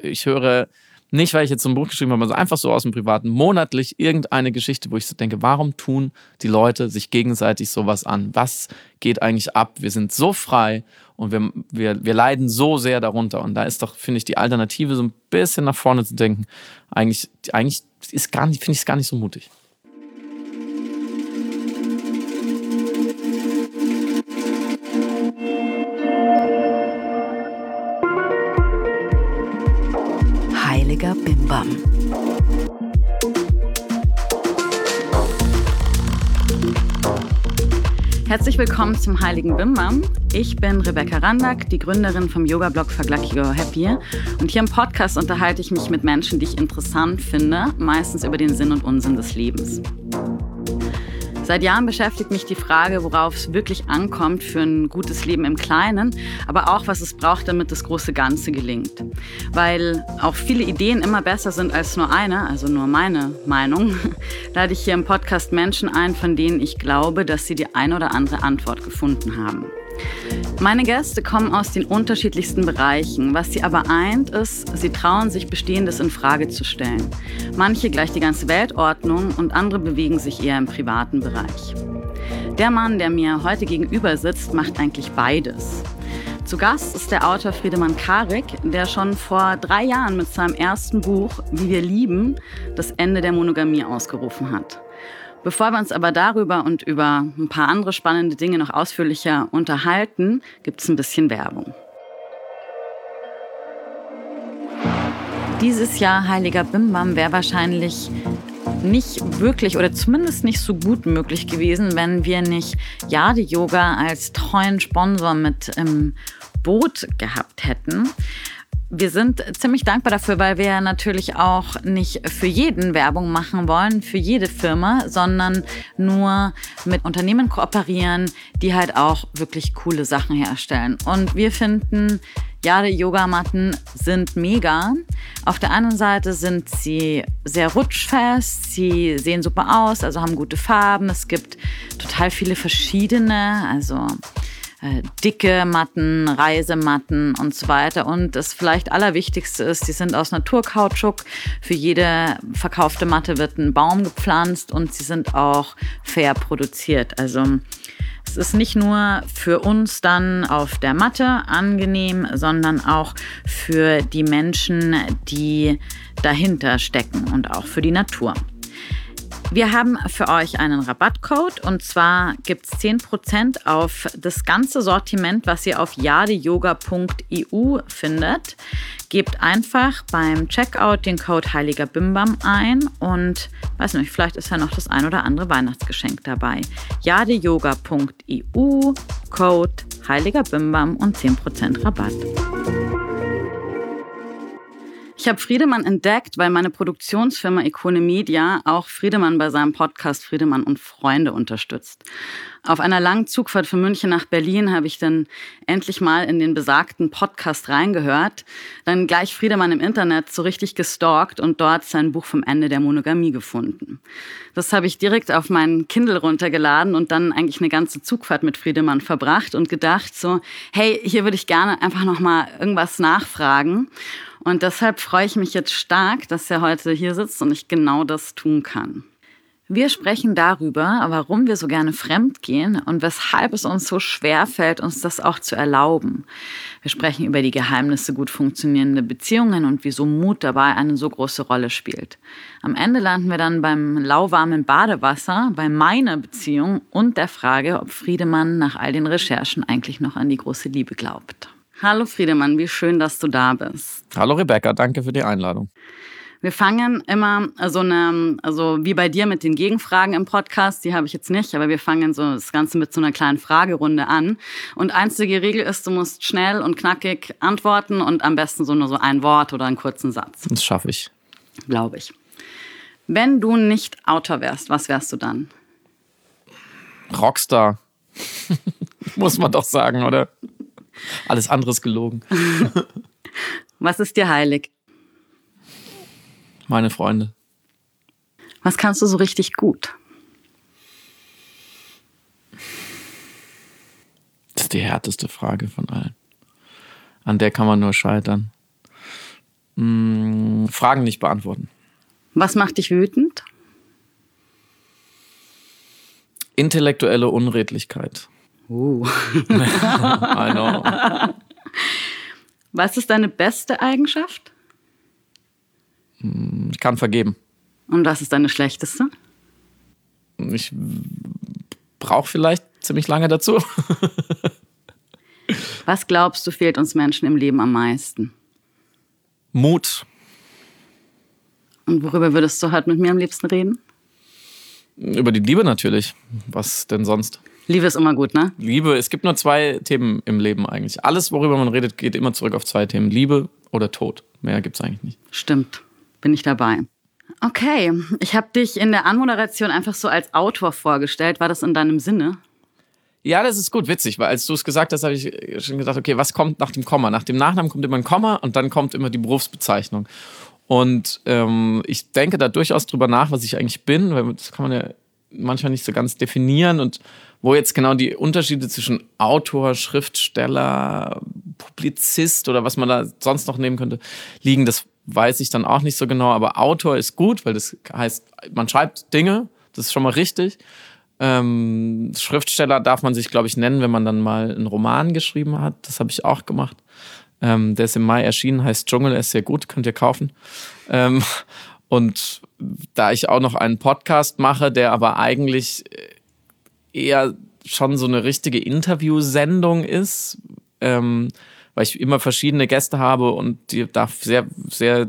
ich höre nicht, weil ich jetzt so ein Buch geschrieben habe, sondern einfach so aus dem Privaten, monatlich irgendeine Geschichte, wo ich so denke, warum tun die Leute sich gegenseitig sowas an? Was geht eigentlich ab? Wir sind so frei und wir leiden so sehr darunter. Und da ist doch, finde ich, die Alternative so ein bisschen nach vorne zu denken, eigentlich ist finde ich es gar nicht so mutig. Heiliger Bimbam. Herzlich willkommen zum Heiligen Bimbam. Ich bin Rebecca Randack, die Gründerin vom Yoga-Blog Fuck Lucky Go Happy. Und hier im Podcast unterhalte ich mich mit Menschen, die ich interessant finde, meistens über den Sinn und Unsinn des Lebens. Seit Jahren beschäftigt mich die Frage, worauf es wirklich ankommt für ein gutes Leben im Kleinen, aber auch, was es braucht, damit das große Ganze gelingt. Weil auch viele Ideen immer besser sind als nur eine, also nur meine Meinung, lade ich hier im Podcast Menschen ein, von denen ich glaube, dass sie die ein oder andere Antwort gefunden haben. Meine Gäste kommen aus den unterschiedlichsten Bereichen. Was sie aber eint, ist, sie trauen sich, Bestehendes in Frage zu stellen. Manche gleich die ganze Weltordnung und andere bewegen sich eher im privaten Bereich. Der Mann, der mir heute gegenüber sitzt, macht eigentlich beides. Zu Gast ist der Autor Friedemann Karik, der schon vor 3 Jahren mit seinem ersten Buch Wie wir lieben das Ende der Monogamie ausgerufen hat. Bevor wir uns aber darüber und über ein paar andere spannende Dinge noch ausführlicher unterhalten, gibt es ein bisschen Werbung. Dieses Jahr Heiliger Bimbam wäre wahrscheinlich nicht wirklich oder zumindest nicht so gut möglich gewesen, wenn wir nicht Jade Yoga als treuen Sponsor mit im Boot gehabt hätten. Wir sind ziemlich dankbar dafür, weil wir natürlich auch nicht für jeden Werbung machen wollen, für jede Firma, sondern nur mit Unternehmen kooperieren, die halt auch wirklich coole Sachen herstellen. Und wir finden, Jade Yogamatten sind mega. Auf der einen Seite sind sie sehr rutschfest, sie sehen super aus, also haben gute Farben. Es gibt total viele verschiedene, also dicke Matten, Reisematten und so weiter. Und das vielleicht Allerwichtigste ist, die sind aus Naturkautschuk. Für jede verkaufte Matte wird ein Baum gepflanzt und sie sind auch fair produziert. Also es ist nicht nur für uns dann auf der Matte angenehm, sondern auch für die Menschen, die dahinter stecken und auch für die Natur. Wir haben für euch einen Rabattcode und zwar gibt es 10% auf das ganze Sortiment, was ihr auf jadeyoga.eu findet. Gebt einfach beim Checkout den Code Heiliger Bimbam ein und weiß nicht, vielleicht ist ja noch das ein oder andere Weihnachtsgeschenk dabei. jadeyoga.eu, Code Heiliger Bimbam und 10% Rabatt. Ich habe Friedemann entdeckt, weil meine Produktionsfirma Ikone Media auch Friedemann bei seinem Podcast Friedemann und Freunde unterstützt. Auf einer langen Zugfahrt von München nach Berlin habe ich dann endlich mal in den besagten Podcast reingehört, dann gleich Friedemann im Internet so richtig gestalkt und dort sein Buch vom Ende der Monogamie gefunden. Das habe ich direkt auf meinen Kindle runtergeladen und dann eigentlich eine ganze Zugfahrt mit Friedemann verbracht und gedacht so, hey, hier würde ich gerne einfach noch mal irgendwas nachfragen. Und deshalb freue ich mich jetzt stark, dass er heute hier sitzt und ich genau das tun kann. Wir sprechen darüber, warum wir so gerne fremdgehen und weshalb es uns so schwer fällt, uns das auch zu erlauben. Wir sprechen über die Geheimnisse gut funktionierender Beziehungen und wieso Mut dabei eine so große Rolle spielt. Am Ende landen wir dann beim lauwarmen Badewasser, bei meiner Beziehung und der Frage, ob Friedemann nach all den Recherchen eigentlich noch an die große Liebe glaubt. Hallo Friedemann, wie schön, dass du da bist. Hallo Rebecca, danke für die Einladung. Wir fangen immer also wie bei dir mit den Gegenfragen im Podcast, die habe ich jetzt nicht, aber wir fangen so das Ganze mit so einer kleinen Fragerunde an. Und einzige Regel ist, du musst schnell und knackig antworten und am besten nur so ein Wort oder einen kurzen Satz. Das schaffe ich. Glaube ich. Wenn du nicht Autor wärst, was wärst du dann? Rockstar. Muss man doch sagen, oder? Alles andere ist gelogen. Was ist dir heilig? Meine Freunde. Was kannst du so richtig gut? Das ist die härteste Frage von allen. An der kann man nur scheitern. Fragen nicht beantworten. Was macht dich wütend? Intellektuelle Unredlichkeit. I know. Was ist deine beste Eigenschaft? Ich kann vergeben. Und was ist deine schlechteste? Ich brauche vielleicht ziemlich lange dazu. Was glaubst du, fehlt uns Menschen im Leben am meisten? Mut. Und worüber würdest du heute mit mir am liebsten reden? Über die Liebe natürlich. Was denn sonst? Liebe ist immer gut, ne? Liebe, es gibt nur 2 Themen im Leben eigentlich. Alles, worüber man redet, geht immer zurück auf 2 Themen. Liebe oder Tod. Mehr gibt es eigentlich nicht. Stimmt, bin ich dabei. Okay, ich habe dich in der Anmoderation einfach so als Autor vorgestellt. War das in deinem Sinne? Ja, das ist gut, witzig, weil als du es gesagt hast, habe ich schon gedacht, okay, was kommt nach dem Komma? Nach dem Nachnamen kommt immer ein Komma und dann kommt immer die Berufsbezeichnung. Und ich denke da durchaus drüber nach, was ich eigentlich bin, weil das kann man ja manchmal nicht so ganz definieren und wo jetzt genau die Unterschiede zwischen Autor, Schriftsteller, Publizist oder was man da sonst noch nehmen könnte, liegen, das weiß ich dann auch nicht so genau. Aber Autor ist gut, weil das heißt, man schreibt Dinge, das ist schon mal richtig. Schriftsteller darf man sich, glaube ich, nennen, wenn man dann mal einen Roman geschrieben hat. Das habe ich auch gemacht. Der ist im Mai erschienen, heißt Dschungel, er ist sehr gut, könnt ihr kaufen. Und da ich auch noch einen Podcast mache, der aber eigentlich eher schon so eine richtige Interviewsendung ist, weil ich immer verschiedene Gäste habe und die darf sehr, sehr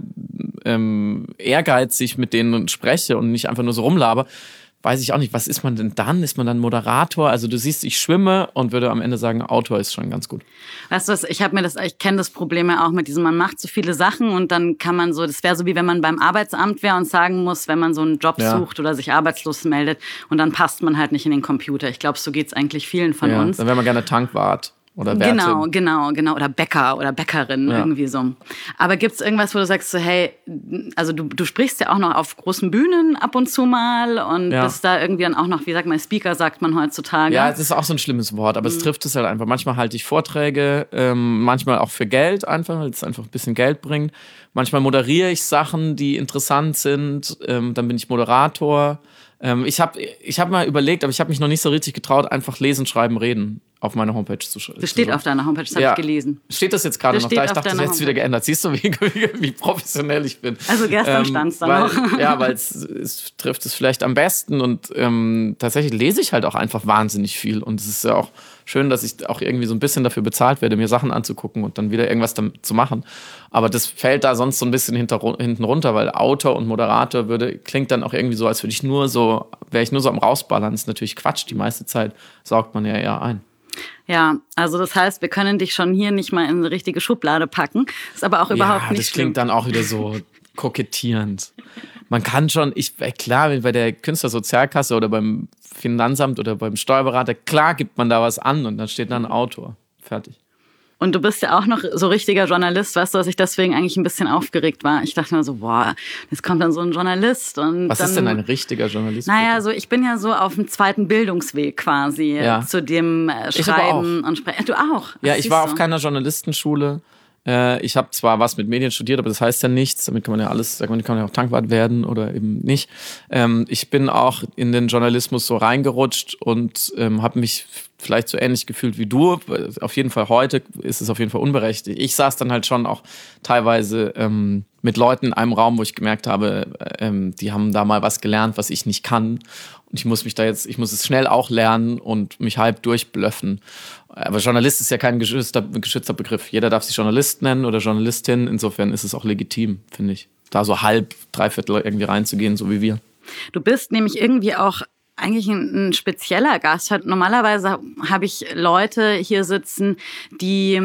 ehrgeizig mit denen spreche und nicht einfach nur so rumlaber, weiß ich auch nicht, was ist man denn dann? Ist man dann Moderator? Also du siehst, ich schwimme und würde am Ende sagen, Autor ist schon ganz gut. Weißt du was, ich kenne das Problem ja auch mit diesem, man macht so viele Sachen und dann kann man so, das wäre so wie wenn man beim Arbeitsamt wäre und sagen muss, wenn man so einen Job sucht oder sich arbeitslos meldet und dann passt man halt nicht in den Computer. Ich glaube, so geht es eigentlich vielen von uns. Dann wäre man gerne Tankwart. Oder Wärtin. Genau. Oder Bäcker oder Bäckerin, irgendwie so. Aber gibt's irgendwas, wo du sagst so, hey, also du sprichst ja auch noch auf großen Bühnen ab und zu mal und bist da irgendwie dann auch noch, wie sagt man, Speaker sagt man heutzutage. Ja, das ist auch so ein schlimmes Wort, aber es trifft es halt einfach. Manchmal halte ich Vorträge, manchmal auch für Geld einfach, weil es einfach ein bisschen Geld bringt. Manchmal moderiere ich Sachen, die interessant sind, dann bin ich Moderator. Ich hab mal überlegt, aber ich habe mich noch nicht so richtig getraut, einfach lesen, schreiben, reden auf meiner Homepage zu schreiben. Das steht auf deiner Homepage, das habe ich gelesen. Steht das jetzt gerade noch da? Ich dachte, das hätte es wieder geändert. Siehst du, wie professionell ich bin? Also gestern stand es dann noch. Ja, weil es trifft es vielleicht am besten und tatsächlich lese ich halt auch einfach wahnsinnig viel und es ist ja auch schön, dass ich auch irgendwie so ein bisschen dafür bezahlt werde, mir Sachen anzugucken und dann wieder irgendwas damit zu machen. Aber das fällt da sonst so ein bisschen hinten runter, weil Autor und Moderator klingt dann auch irgendwie so, als wäre ich nur so am Rausballern. Das ist natürlich Quatsch. Die meiste Zeit saugt man ja eher ein. Ja, also das heißt, wir können dich schon hier nicht mal in eine richtige Schublade packen. Ist aber auch überhaupt nicht das klingt dann auch wieder so kokettierend. Man kann schon, klar, bei der Künstlersozialkasse oder beim Finanzamt oder beim Steuerberater, klar gibt man da was an und dann steht da ein Autor. Fertig. Und du bist ja auch noch so richtiger Journalist, weißt du, dass ich deswegen eigentlich ein bisschen aufgeregt war. Ich dachte mir so, boah, jetzt kommt dann so ein Journalist. Und was dann, ist denn ein richtiger Journalist? Naja, so ich bin ja so auf dem zweiten Bildungsweg quasi zu dem Schreiben und Sprechen. Du auch? Ja, ich war auf keiner Journalistenschule. Ich habe zwar was mit Medien studiert, aber das heißt ja nichts. Damit kann man ja alles, kann man ja auch Tankwart werden oder eben nicht. Ich bin auch in den Journalismus so reingerutscht und habe mich vielleicht so ähnlich gefühlt wie du. Auf jeden Fall heute ist es auf jeden Fall unberechtigt. Ich saß dann halt schon auch teilweise mit Leuten in einem Raum, wo ich gemerkt habe, die haben da mal was gelernt, was ich nicht kann. Und ich muss es schnell auch lernen und mich halb durchblöffen. Aber Journalist ist ja kein geschützter Begriff. Jeder darf sich Journalist nennen oder Journalistin. Insofern ist es auch legitim, finde ich, da so halb, dreiviertel irgendwie reinzugehen, so wie wir. Du bist nämlich irgendwie auch eigentlich ein spezieller Gast. Normalerweise habe ich Leute hier sitzen, die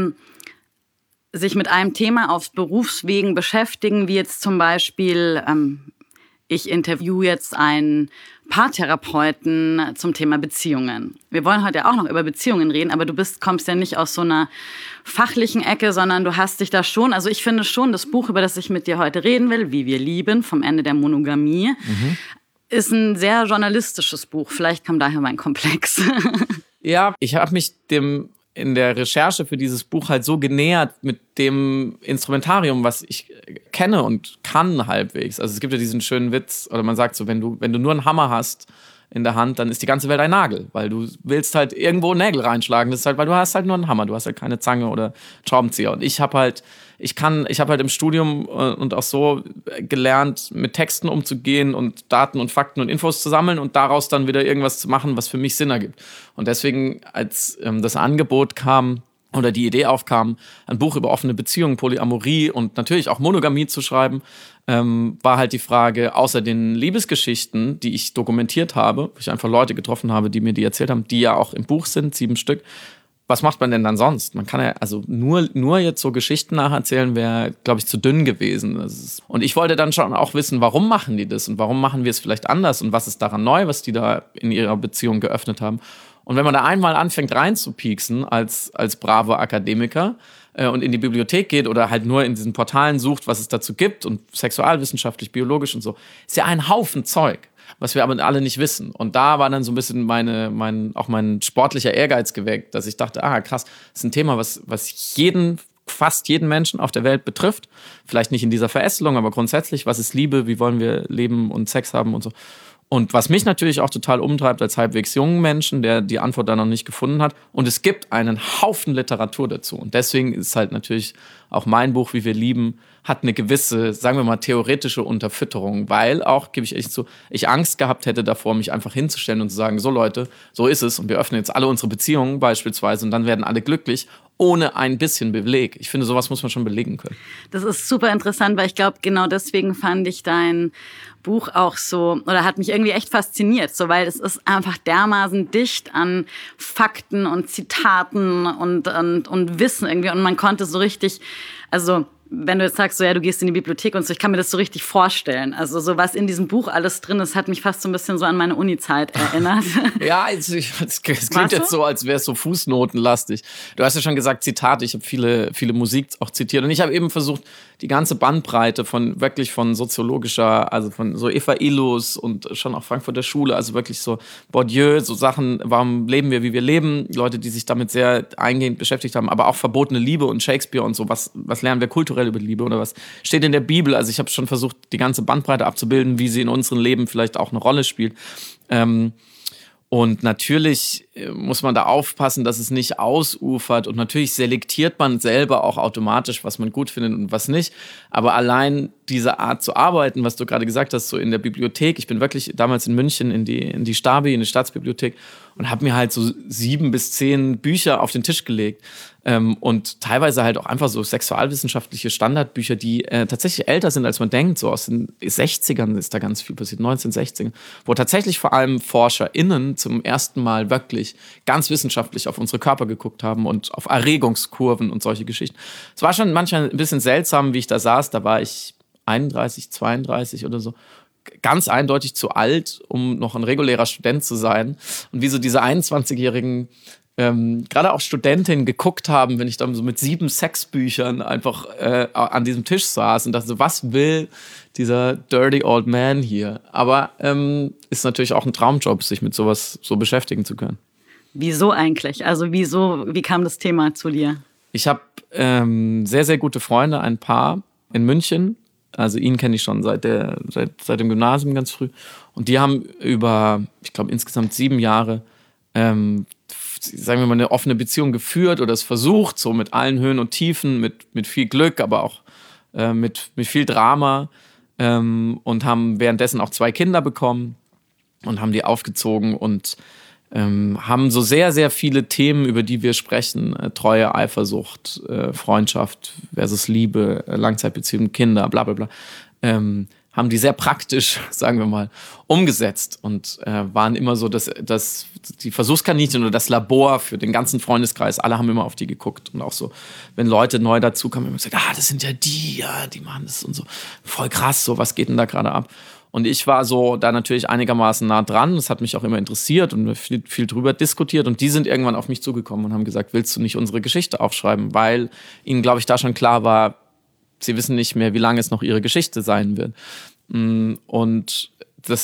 sich mit einem Thema auf Berufswegen beschäftigen, wie jetzt zum Beispiel, ich interviewe jetzt einen Paartherapeuten zum Thema Beziehungen. Wir wollen heute auch noch über Beziehungen reden, aber du kommst ja nicht aus so einer fachlichen Ecke, sondern du hast dich da schon, also ich finde schon, das Buch, über das ich mit dir heute reden will, Wie wir lieben, vom Ende der Monogamie, ist ein sehr journalistisches Buch. Vielleicht kam daher mein Komplex. Ja, ich habe mich dem in der Recherche für dieses Buch halt so genähert mit dem Instrumentarium, was ich kenne und kann halbwegs. Also es gibt ja diesen schönen Witz, oder man sagt so, wenn du nur einen Hammer hast in der Hand, dann ist die ganze Welt ein Nagel, weil du willst halt irgendwo Nägel reinschlagen. Das ist halt, weil du hast halt nur einen Hammer, du hast halt keine Zange oder Schraubenzieher. Und ich habe halt im Studium und auch so gelernt, mit Texten umzugehen und Daten und Fakten und Infos zu sammeln und daraus dann wieder irgendwas zu machen, was für mich Sinn ergibt. Und deswegen, als das Angebot kam oder die Idee aufkam, ein Buch über offene Beziehungen, Polyamorie und natürlich auch Monogamie zu schreiben, war halt die Frage, außer den Liebesgeschichten, die ich dokumentiert habe, wo ich einfach Leute getroffen habe, die mir die erzählt haben, die ja auch im Buch sind, 7 Stück, was macht man denn dann sonst? Man kann ja, also nur jetzt so Geschichten nacherzählen, wäre, glaube ich, zu dünn gewesen. Und ich wollte dann schon auch wissen, warum machen die das und warum machen wir es vielleicht anders und was ist daran neu, was die da in ihrer Beziehung geöffnet haben. Und wenn man da einmal anfängt reinzupieksen als braver Akademiker und in die Bibliothek geht oder halt nur in diesen Portalen sucht, was es dazu gibt und sexualwissenschaftlich, biologisch und so, ist ja ein Haufen Zeug, was wir aber alle nicht wissen. Und da war dann so ein bisschen mein sportlicher Ehrgeiz geweckt, dass ich dachte, krass, das ist ein Thema, was fast jeden Menschen auf der Welt betrifft. Vielleicht nicht in dieser Verästelung, aber grundsätzlich, was ist Liebe, wie wollen wir leben und Sex haben und so. Und was mich natürlich auch total umtreibt als halbwegs jungen Menschen, der die Antwort da noch nicht gefunden hat. Und es gibt einen Haufen Literatur dazu. Und deswegen ist halt natürlich auch mein Buch, Wie wir lieben, hat eine gewisse, sagen wir mal, theoretische Unterfütterung. Weil auch, gebe ich echt zu, ich Angst gehabt hätte davor, mich einfach hinzustellen und zu sagen, so Leute, so ist es. Und wir öffnen jetzt alle unsere Beziehungen beispielsweise und dann werden alle glücklich, ohne ein bisschen Beleg. Ich finde, sowas muss man schon belegen können. Das ist super interessant, weil ich glaube, genau deswegen fand ich dein Buch auch so, oder hat mich irgendwie echt fasziniert, so, weil es ist einfach dermaßen dicht an Fakten und Zitaten und Wissen irgendwie und man konnte so richtig, also wenn du jetzt sagst, so ja, du gehst in die Bibliothek und so, ich kann mir das so richtig vorstellen. Also so was in diesem Buch alles drin ist, hat mich fast so ein bisschen so an meine Uni-Zeit erinnert. Ja, es klingt jetzt so, als wäre es so fußnotenlastig. Du hast ja schon gesagt, Zitate, ich habe viele Musik auch zitiert und ich habe eben versucht, die ganze Bandbreite von soziologischer, also von so Eva Illus und schon auch Frankfurter Schule, also wirklich so Bourdieu, so Sachen, warum leben wir, wie wir leben, Leute, die sich damit sehr eingehend beschäftigt haben, aber auch verbotene Liebe und Shakespeare und so, was lernen wir kulturell über die Liebe oder was steht in der Bibel, also ich habe schon versucht, die ganze Bandbreite abzubilden, wie sie in unserem Leben vielleicht auch eine Rolle spielt. Und natürlich muss man da aufpassen, dass es nicht ausufert. Und natürlich selektiert man selber auch automatisch, was man gut findet und was nicht. Aber allein diese Art zu arbeiten, was du gerade gesagt hast, so in der Bibliothek. Ich bin wirklich damals in München in die Stabi, in die Staatsbibliothek und habe mir halt so 7 bis 10 Bücher auf den Tisch gelegt. Und teilweise halt auch einfach so sexualwissenschaftliche Standardbücher, die tatsächlich älter sind, als man denkt. So aus den 60ern ist da ganz viel passiert, 1960ern. Wo tatsächlich vor allem ForscherInnen zum ersten Mal wirklich ganz wissenschaftlich auf unsere Körper geguckt haben und auf Erregungskurven und solche Geschichten. Es war schon manchmal ein bisschen seltsam, wie ich da saß. Da war ich 31, 32 oder so. Ganz eindeutig zu alt, um noch ein regulärer Student zu sein. Und wie so diese 21-jährigen gerade auch Studentinnen geguckt haben, wenn ich dann so mit 7 Sexbüchern einfach an diesem Tisch saß und dachte so, was will dieser dirty old man hier? Aber ist natürlich auch ein Traumjob, sich mit sowas so beschäftigen zu können. Wieso eigentlich? Also wie kam das Thema zu dir? Ich habe sehr, sehr gute Freunde, ein Paar in München. Also ihn kenne ich schon seit dem Gymnasium ganz früh. Und die haben über, ich glaube, insgesamt 7 Jahre sagen wir mal, eine offene Beziehung geführt oder es versucht, so mit allen Höhen und Tiefen, mit viel Glück, aber auch mit viel Drama und haben währenddessen auch 2 Kinder bekommen und haben die aufgezogen und haben so sehr, sehr viele Themen, über die wir sprechen, Treue, Eifersucht, Freundschaft versus Liebe, Langzeitbeziehungen, Kinder, bla bla bla, haben die sehr praktisch, sagen wir mal, umgesetzt und waren immer so, dass die Versuchskaninchen oder das Labor für den ganzen Freundeskreis, alle haben immer auf die geguckt und auch so, wenn Leute neu dazukamen, haben wir gesagt, das sind ja, die machen das und so, voll krass, so, was geht denn da gerade ab? Und ich war so da natürlich einigermaßen nah dran, das hat mich auch immer interessiert und viel drüber diskutiert und die sind irgendwann auf mich zugekommen und haben gesagt, willst du nicht unsere Geschichte aufschreiben? Weil ihnen, glaube ich, da schon klar war, sie wissen nicht mehr, wie lange es noch ihre Geschichte sein wird. Und das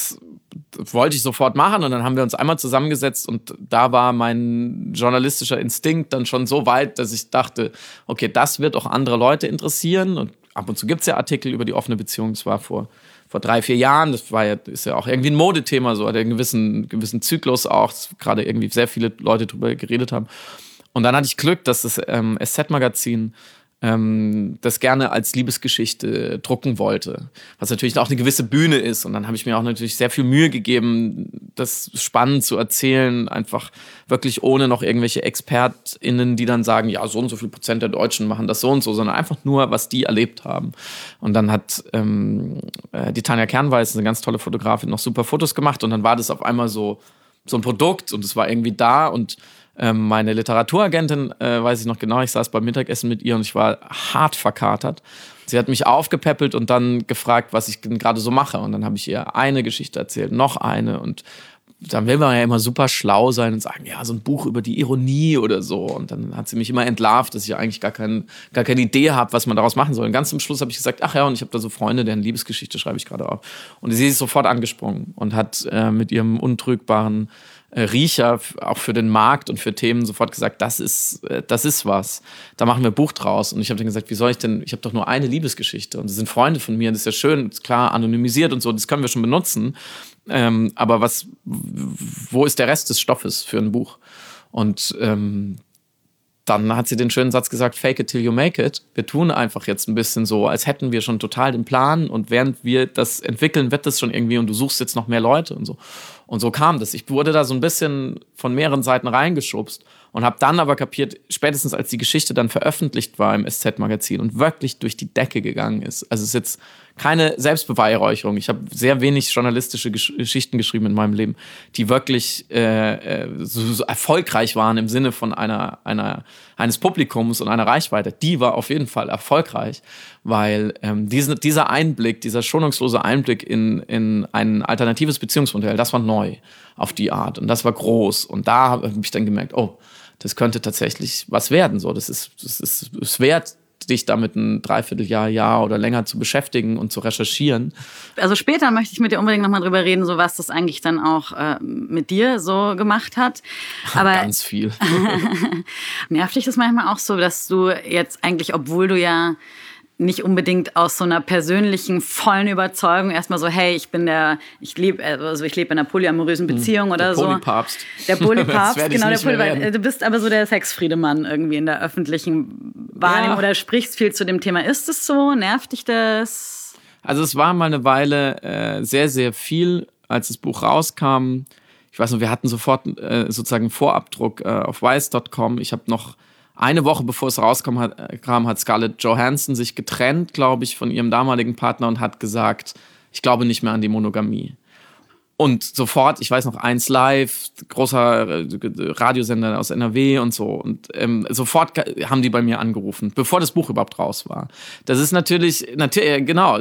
wollte ich sofort machen und dann haben wir uns einmal zusammengesetzt und da war mein journalistischer Instinkt dann schon so weit, dass ich dachte, okay, das wird auch andere Leute interessieren und ab und zu gibt es ja Artikel über die offene Beziehung, das war vor 3-4 Jahren, ist ja auch irgendwie ein Modethema, so hat einen gewissen Zyklus auch, gerade irgendwie sehr viele Leute drüber geredet haben. Und dann hatte ich Glück, dass das SZ-Magazin das gerne als Liebesgeschichte drucken wollte, was natürlich auch eine gewisse Bühne ist. Und dann habe ich mir auch natürlich sehr viel Mühe gegeben, das spannend zu erzählen, einfach wirklich ohne noch irgendwelche ExpertInnen, die dann sagen, ja, so und so viel Prozent der Deutschen machen das so und so, sondern einfach nur, was die erlebt haben. Und dann hat die Tanja Kernweis, eine ganz tolle Fotografin, noch super Fotos gemacht und dann war das auf einmal so ein Produkt und es war irgendwie da und meine Literaturagentin, weiß ich noch genau, ich saß beim Mittagessen mit ihr und ich war hart verkatert. Sie hat mich aufgepäppelt und dann gefragt, was ich gerade so mache. Und dann habe ich ihr eine Geschichte erzählt, noch eine. Und dann will man ja immer super schlau sein und sagen, ja, so ein Buch über die Ironie oder so. Und dann hat sie mich immer entlarvt, dass ich ja eigentlich gar keine Idee habe, was man daraus machen soll. Und ganz zum Schluss habe ich gesagt, ach ja, und ich habe da so Freunde, deren Liebesgeschichte schreibe ich gerade auf. Und sie ist sofort angesprungen und hat mit ihrem untrügbaren Riecher auch für den Markt und für Themen sofort gesagt, das ist was. Da machen wir ein Buch draus. Und ich habe dann gesagt, wie soll ich denn, ich habe doch nur eine Liebesgeschichte. Und das sind Freunde von mir, das ist ja schön, ist klar, anonymisiert und so, das können wir schon benutzen. Aber wo ist der Rest des Stoffes für ein Buch? Und dann hat sie den schönen Satz gesagt, fake it till you make it. Wir tun einfach jetzt ein bisschen so, als hätten wir schon total den Plan und während wir das entwickeln, wird das schon irgendwie und du suchst jetzt noch mehr Leute und so. Und so kam das. Ich wurde da so ein bisschen von mehreren Seiten reingeschubst und habe dann aber kapiert, spätestens als die Geschichte dann veröffentlicht war im SZ-Magazin und wirklich durch die Decke gegangen ist. Also es ist jetzt keine Selbstbeweihräucherung. Ich habe sehr wenig journalistische Geschichten geschrieben in meinem Leben, die wirklich so erfolgreich waren im Sinne von eines Publikums und einer Reichweite. Die war auf jeden Fall erfolgreich, weil dieser Einblick, dieser schonungslose Einblick in ein alternatives Beziehungsmodell, das war neu auf die Art und das war groß. Und da habe ich dann gemerkt, oh, das könnte tatsächlich was werden. So, das ist wert, dich damit ein Dreivierteljahr oder länger zu beschäftigen und zu recherchieren. Also später möchte ich mit dir unbedingt nochmal drüber reden, so was das eigentlich dann auch mit dir so gemacht hat. Aber ganz viel. Nervt dich das manchmal auch so, dass du jetzt eigentlich, obwohl du ja nicht unbedingt aus so einer persönlichen, vollen Überzeugung erstmal so, hey, ich lebe in einer polyamorösen Beziehung oder so. Der Polypapst, genau, der Polypapst. Du bist aber so der Sexfriedemann irgendwie in der öffentlichen Wahrnehmung oder sprichst viel zu dem Thema. Ist es so? Nervt dich das? Also es war mal eine Weile sehr, sehr viel, als das Buch rauskam. Ich weiß noch, wir hatten sofort sozusagen einen Vorabdruck auf Vice.com. Ich habe noch eine Woche bevor es rauskam, hat Scarlett Johansson sich getrennt, glaube ich, von ihrem damaligen Partner und hat gesagt, ich glaube nicht mehr an die Monogamie. Und sofort, ich weiß noch, 1 Live, großer Radiosender aus NRW und so. Und sofort haben die bei mir angerufen, bevor das Buch überhaupt raus war. Das ist natürlich genau,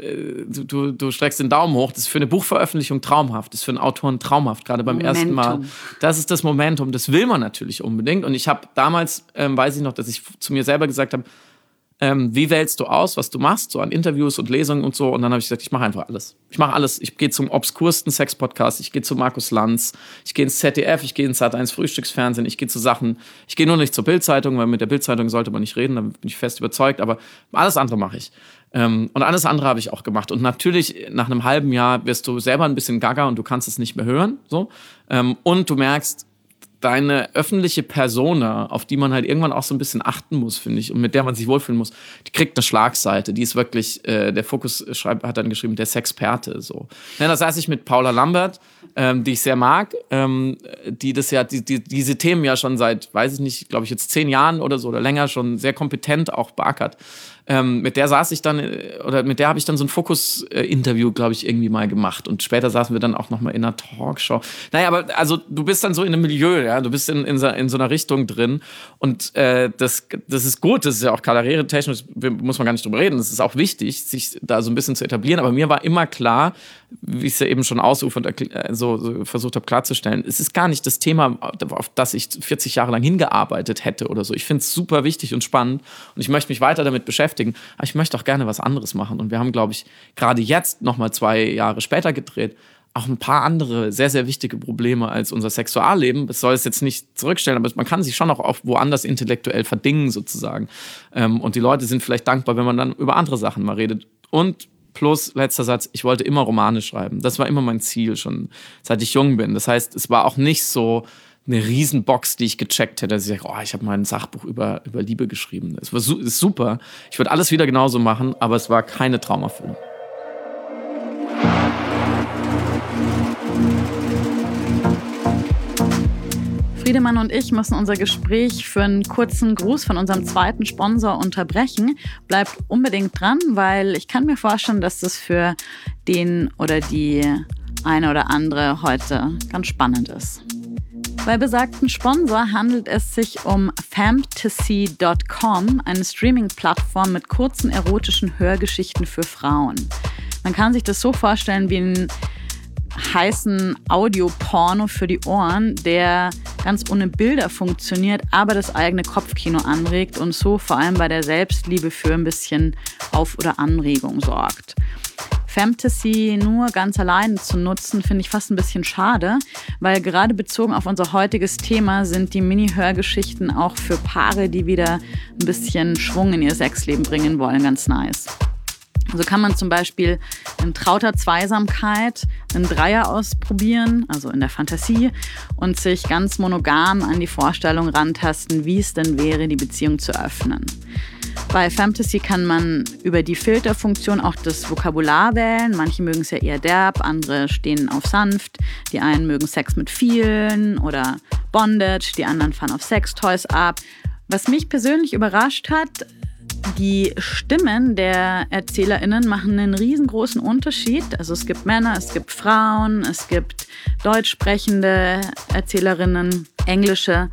du streckst den Daumen hoch. Das ist für eine Buchveröffentlichung traumhaft, das ist für einen Autoren traumhaft, gerade beim ersten Mal. Das ist das Momentum, das will man natürlich unbedingt. Und ich habe damals, weiß ich noch, dass ich zu mir selber gesagt habe, wie wählst du aus, was du machst, so an Interviews und Lesungen und so. Und dann habe ich gesagt, ich mache einfach alles. Ich mache alles. Ich gehe zum obskursten Sex-Podcast, ich gehe zu Markus Lanz, ich gehe ins ZDF, ich gehe ins Sat.1 Frühstücksfernsehen, ich gehe zu Sachen, ich gehe nur nicht zur Bild-Zeitung, weil mit der Bild-Zeitung sollte man nicht reden, da bin ich fest überzeugt, aber alles andere mache ich. Und alles andere habe ich auch gemacht. Und natürlich, nach einem halben Jahr wirst du selber ein bisschen gaga und du kannst es nicht mehr hören. So. Und du merkst, deine öffentliche Persona, auf die man halt irgendwann auch so ein bisschen achten muss, finde ich, und mit der man sich wohlfühlen muss, die kriegt eine Schlagseite. Die ist wirklich, der Fokus hat dann geschrieben, der Sexperte. So. Ja, da saß ich mit Paula Lambert, die ich sehr mag, die diese Themen ja schon seit, weiß ich nicht, glaube ich jetzt 10 Jahren oder so oder länger schon sehr kompetent auch beackert. Mit der habe ich dann so ein Fokus-Interview, glaube ich, irgendwie mal gemacht. Und später saßen wir dann auch noch mal in einer Talkshow. Naja, aber also du bist dann so in einem Milieu, ja, du bist in so einer Richtung drin. Und das ist gut, das ist ja auch karrieretechnisch, muss man gar nicht drüber reden. Das ist auch wichtig, sich da so ein bisschen zu etablieren. Aber mir war immer klar, wie ich es ja eben schon ausufernd so versucht habe klarzustellen, es ist gar nicht das Thema, auf das ich 40 Jahre lang hingearbeitet hätte oder so. Ich finde es super wichtig und spannend und ich möchte mich weiter damit beschäftigen, aber ich möchte auch gerne was anderes machen. Und wir haben, glaube ich, gerade jetzt noch mal 2 Jahre später gedreht, auch ein paar andere sehr, sehr wichtige Probleme als unser Sexualleben. Das soll es jetzt nicht zurückstellen, aber man kann sich schon auch woanders intellektuell verdingen sozusagen. Und die Leute sind vielleicht dankbar, wenn man dann über andere Sachen mal redet. Und plus, letzter Satz, ich wollte immer Romane schreiben. Das war immer mein Ziel, schon seit ich jung bin. Das heißt, es war auch nicht so eine Riesenbox, die ich gecheckt hätte, dass ich sage, ich habe mal ein Sachbuch über Liebe geschrieben. Es war ist super. Ich würde alles wieder genauso machen, aber es war keine Traumerfüllung. Friedemann und ich müssen unser Gespräch für einen kurzen Gruß von unserem zweiten Sponsor unterbrechen. Bleibt unbedingt dran, weil ich kann mir vorstellen, dass das für den oder die eine oder andere heute ganz spannend ist. Bei besagten Sponsor handelt es sich um Fantasy.com, eine Streaming-Plattform mit kurzen erotischen Hörgeschichten für Frauen. Man kann sich das so vorstellen wie einen heißen Audioporno für die Ohren, der ganz ohne Bilder funktioniert, aber das eigene Kopfkino anregt und so vor allem bei der Selbstliebe für ein bisschen Auf- oder Anregung sorgt. Fantasy nur ganz alleine zu nutzen, finde ich fast ein bisschen schade, weil gerade bezogen auf unser heutiges Thema sind die Mini-Hörgeschichten auch für Paare, die wieder ein bisschen Schwung in ihr Sexleben bringen wollen, ganz nice. So kann man zum Beispiel in trauter Zweisamkeit einen Dreier ausprobieren, also in der Fantasie, und sich ganz monogam an die Vorstellung rantasten, wie es denn wäre, die Beziehung zu öffnen. Bei Fantasy kann man über die Filterfunktion auch das Vokabular wählen. Manche mögen es ja eher derb, andere stehen auf sanft. Die einen mögen Sex mit vielen oder Bondage, die anderen fahren auf Sextoys ab. Was mich persönlich überrascht hat, die Stimmen der ErzählerInnen machen einen riesengroßen Unterschied. Also es gibt Männer, es gibt Frauen, es gibt deutsch sprechende Erzählerinnen, englische.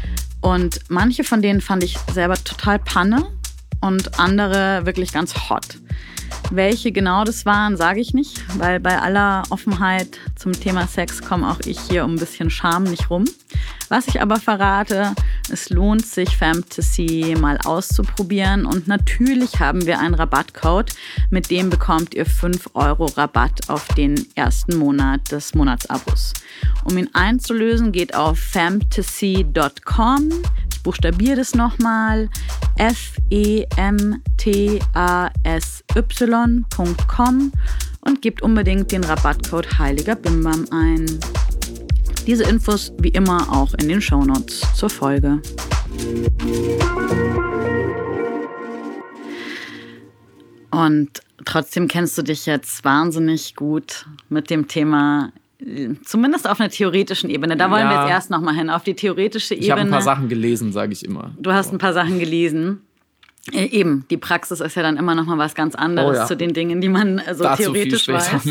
Und manche von denen fand ich selber total Panne und andere wirklich ganz hot. Welche genau das waren, sage ich nicht, weil bei aller Offenheit zum Thema Sex komme auch ich hier um ein bisschen Scham nicht rum. Was ich aber verrate, es lohnt sich, Fantasy mal auszuprobieren. Und natürlich haben wir einen Rabattcode, mit dem bekommt ihr 5 € Rabatt auf den ersten Monat des Monatsabos. Um ihn einzulösen, geht auf fantasy.com. Ich buchstabiere das nochmal. FEMTASY.com und gebt unbedingt den Rabattcode Heiliger Bimbam ein. Diese Infos wie immer auch in den Shownotes zur Folge. Und trotzdem kennst du dich jetzt wahnsinnig gut mit dem Thema, zumindest auf einer theoretischen Ebene. Da wollen wir jetzt erst nochmal hin, auf die theoretische Ebene. Ich habe ein paar Sachen gelesen, sage ich immer. Du hast ein paar Sachen gelesen. Eben, die Praxis ist ja dann immer nochmal was ganz anderes zu den Dingen, die man so dazu theoretisch weiß.